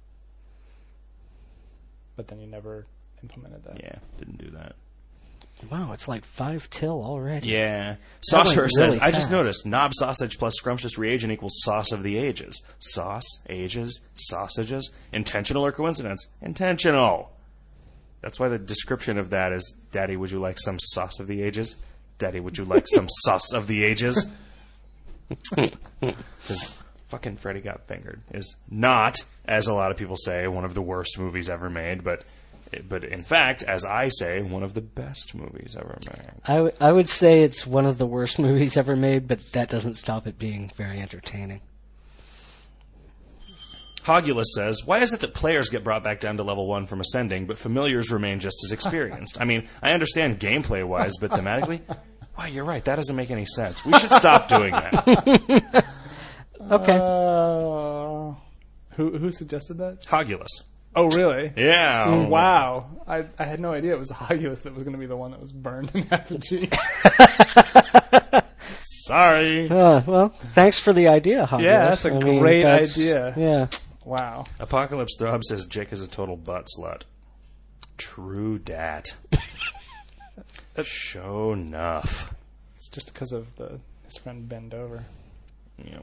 But then you never implemented that. yeah, didn't do that. Wow, it's like five till already. Yeah. That went Saucer says, really I just fast. noticed knob sausage plus scrumptious reagent equals sauce of the ages. Sauce, ages, sausages. Intentional or coincidence? Intentional. That's why the description of that is, Daddy, would you like some sauce of the ages? Daddy, would you like some sauce of the ages? Because fucking Freddy Got Fingered is not, as a lot of people say, one of the worst movies ever made, but but in fact, as I say, one of the best movies ever made. I, w- I would say it's one of the worst movies ever made, but that doesn't stop it being very entertaining. Hogulus says, why is it that players get brought back down to level one from ascending, but familiars remain just as experienced? I mean, I understand gameplay-wise, but thematically, wow, you're right, that doesn't make any sense. We should stop doing that. Okay. Uh, who who suggested that? Hogulus. Oh, really? Yeah. Wow. I, I had no idea it was Hogulus that was going to be the one that was burned in effigy. Sorry. Uh, well, thanks for the idea, Hogwarts. Yeah, that's a I mean, great that's- idea. Yeah. Wow. Apocalypse Throb says Jake is a total butt slut. True dat. Show enough. It's just because of the his friend Bend Over. Yep.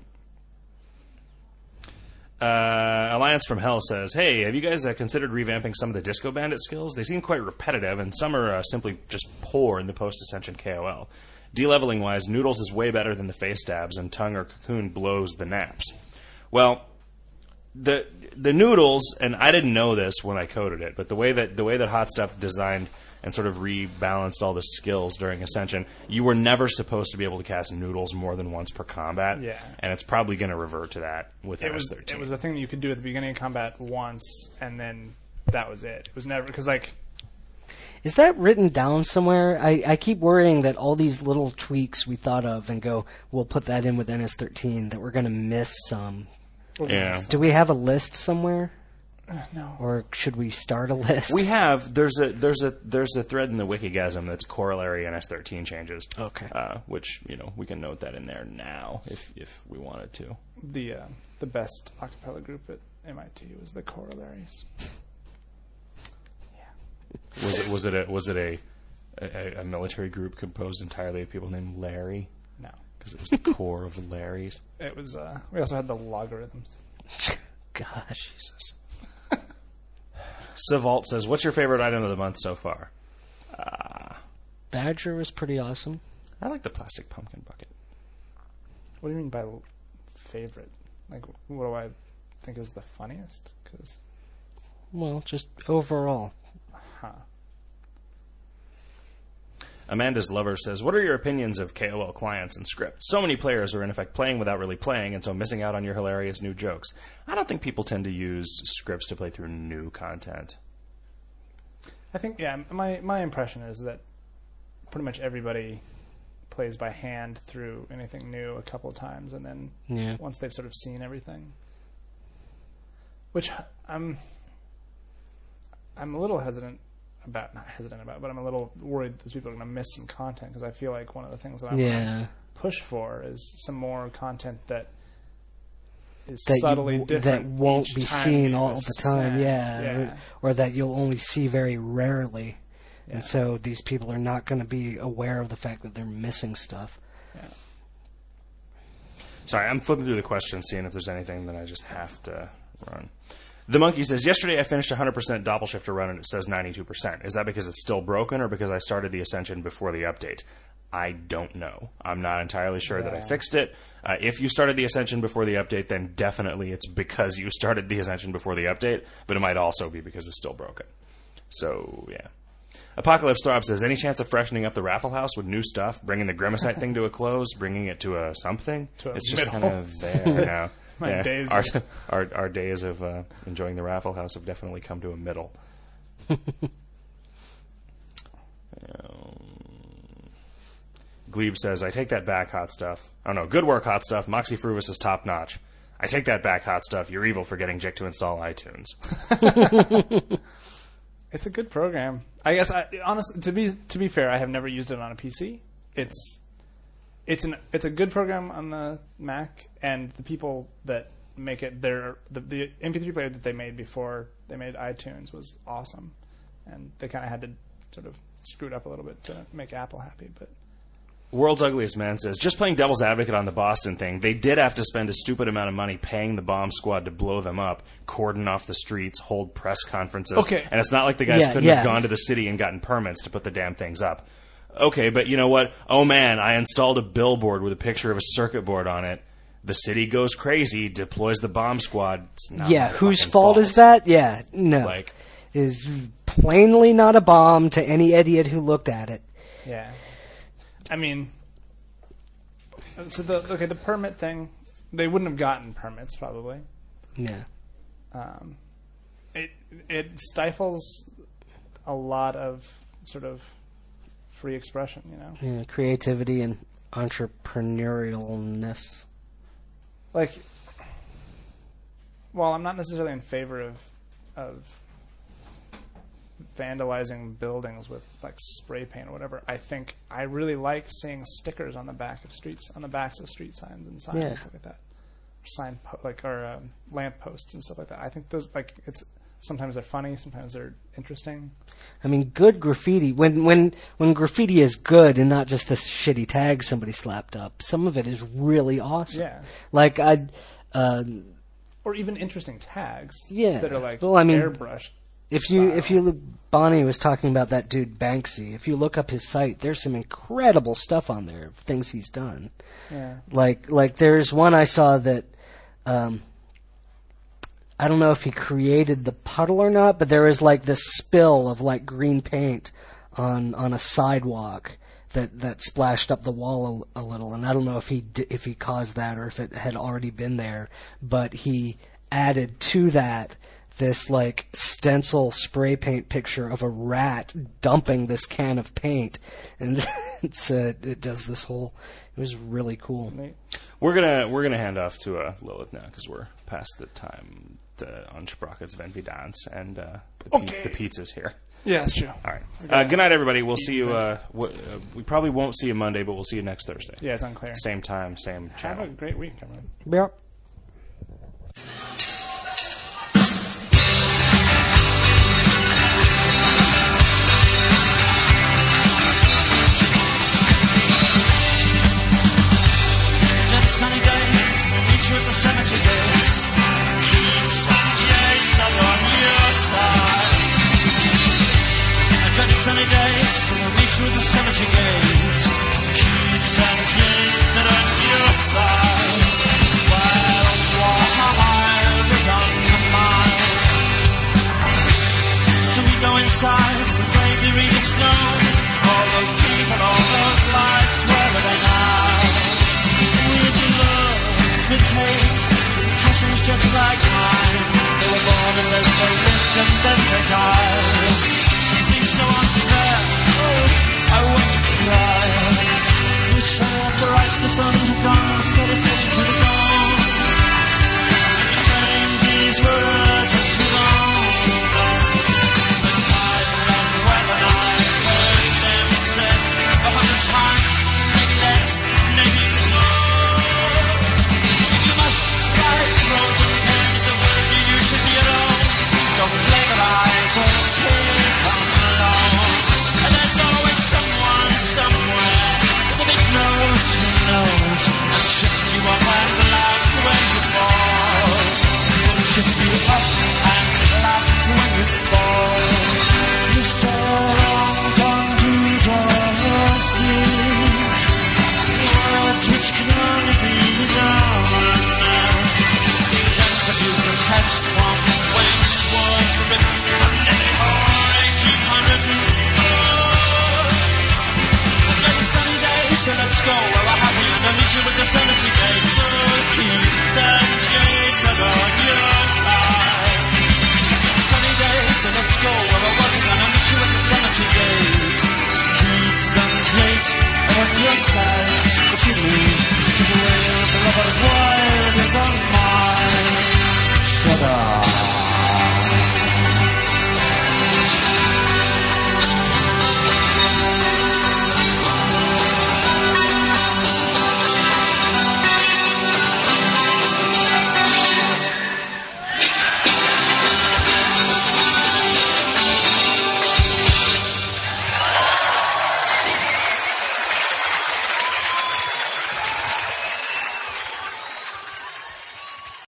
Uh, Alliance from Hell says, hey, have you guys uh, considered revamping some of the Disco Bandit skills? They seem quite repetitive, and some are uh, simply just poor in the post-Ascension K O L. De-leveling-wise, Noodles is way better than the face stabs, and Tongue or Cocoon blows the naps. Well, the the Noodles, and I didn't know this when I coded it, but the way that the way that Hot Stuff designed and sort of rebalanced all the skills during Ascension, you were never supposed to be able to cast Noodles more than once per combat. Yeah. And it's probably going to revert to that with It M S was thirteen. it was a thing that you could do at the beginning of combat once, and then that was it. It was never because like Is that written down somewhere? I, I keep worrying that all these little tweaks we thought of and go, we'll put that in with N S thirteen, that we're going to miss some. Yeah. Do we have a list somewhere? no. Or should we start a list? We have there's a there's a there's a thread in the Wikigasm that's corollary N S thirteen changes. Okay. Uh, which you know we can note that in there now if if we wanted to. The uh, the best acapella group at M I T was the Corollaries. Was it was it a was it a a, a military group composed entirely of people named Larry? No, Because it was the core of Larry's. it was. Uh, we also had the logarithms. Gosh. Jesus. Savalt says, "What's your favorite item of the month so far?" Badger was pretty awesome. I like the plastic pumpkin bucket. What do you mean by l- favorite? Like, what do I think is the funniest? Because, Well, just overall. huh. Amanda's lover says, what are your opinions of K O L clients and scripts? So many players are in effect playing without really playing, and so missing out on your hilarious new jokes. I don't think people tend to use scripts to play through new content. I think, yeah, my my impression is that pretty much everybody plays by hand through anything new a couple of times, and then Yeah. once they've sort of seen everything, which I'm I'm a little hesitant about, not hesitant about, but I'm a little worried those people are going to miss some content, because I feel like one of the things that I'm Yeah. going to push for is some more content that is That, you subtly w- different that won't each be time seen you all the time, ascend. yeah. yeah. Or, or that you'll only see very rarely. Yeah. And so these people are not going to be aware of the fact that they're missing stuff. Sorry, I'm flipping through the questions, seeing if there's anything that I just have to run. The Monkey says, yesterday I finished a one hundred percent Doppelshifter run and it says ninety-two percent. Is that because it's still broken or because I started the Ascension before the update? I don't know. I'm not entirely sure yeah. that I fixed it. Uh, if you started the Ascension before the update, then definitely it's because you started the Ascension before the update, but it might also be because it's still broken. So, yeah. Apocalypse Throb says, any chance of freshening up the Raffle House with new stuff, bringing the Grimacite thing to a close, bringing it to a something? To a it's just middle. kind of there now. My yeah. days our, of... our, our days of uh, enjoying the Raffle House have definitely come to a middle. um, Glebe says, I take that back, Hot Stuff. Oh no, good work, Hot Stuff. Moxie Fruvis is top notch. I take that back, Hot Stuff. You're evil for getting Jick to install iTunes. It's a good program. I guess, I, honestly, to be to be fair, I have never used it on a P C. It's it's an it's a good program on the Mac, and the people that make it, their the, the M P three player that they made before they made iTunes was awesome, and they kind of had to sort of screw it up a little bit to make Apple happy, but. World's Ugliest Man says, just playing devil's advocate on the Boston thing, they did have to spend a stupid amount of money paying the bomb squad to blow them up, cordon off the streets, hold press conferences. Okay. And it's not like the guys Yeah, couldn't yeah. have gone to the city and gotten permits to put the damn things up. Okay, but you know what? Oh man, I installed a billboard with a picture of a circuit board on it. The city goes crazy, deploys the bomb squad. It's not Yeah, my whose fucking fault fault. is that? Yeah, no. Like, Is plainly not a bomb to any idiot who looked at it. Yeah. I mean, so the okay, the permit thing, they wouldn't have gotten permits probably. Yeah. Um, it it stifles a lot of sort of free expression, you know. Yeah, creativity and entrepreneurialness. Like, well, I'm not necessarily in favor of of vandalizing buildings with like spray paint or whatever. I think I really like seeing stickers on the back of streets, on the backs of street signs and signs Yeah. and stuff like that, or sign po- like or um, lamp posts and stuff like that. I think those like it's sometimes they're funny, sometimes they're interesting. I mean, good graffiti. When when when graffiti is good and not just a shitty tag somebody slapped up, some of it is really awesome. Yeah. Like I, um, Or even interesting tags. Yeah. That are like Well, I mean, airbrushed. if you style. if you look, Bonnie was talking about that dude Banksy. If you look up his site, there's some incredible stuff on there of things he's done. Yeah. Like like there's one I saw that. Um, I don't know if he created the puddle or not, but there was like this spill of like green paint on on a sidewalk that, that splashed up the wall a, a little, and I don't know if he di- if he caused that or if it had already been there, but he added to that this like stencil spray paint picture of a rat dumping this can of paint, and it's uh, it does this whole. It was really cool. Neat. we're gonna we're gonna hand off to uh, Lilith now because we're past the time to, on Sprockets Venvi Dance, and uh, the, pi- Okay. the pizza's here. Yeah, that's true. All right. Uh, good night, everybody. We'll see you. Uh, w- uh, we probably won't see you Monday, but we'll see you next Thursday. Yeah, it's unclear. Same time, same Have channel. a great week, everyone. Yep. Sunny day, each with the cemetery gates. Keats and Yates are on your side. A dreaded sunny days, each with the cemetery gates. Keats and Yates are on your side. Why stone.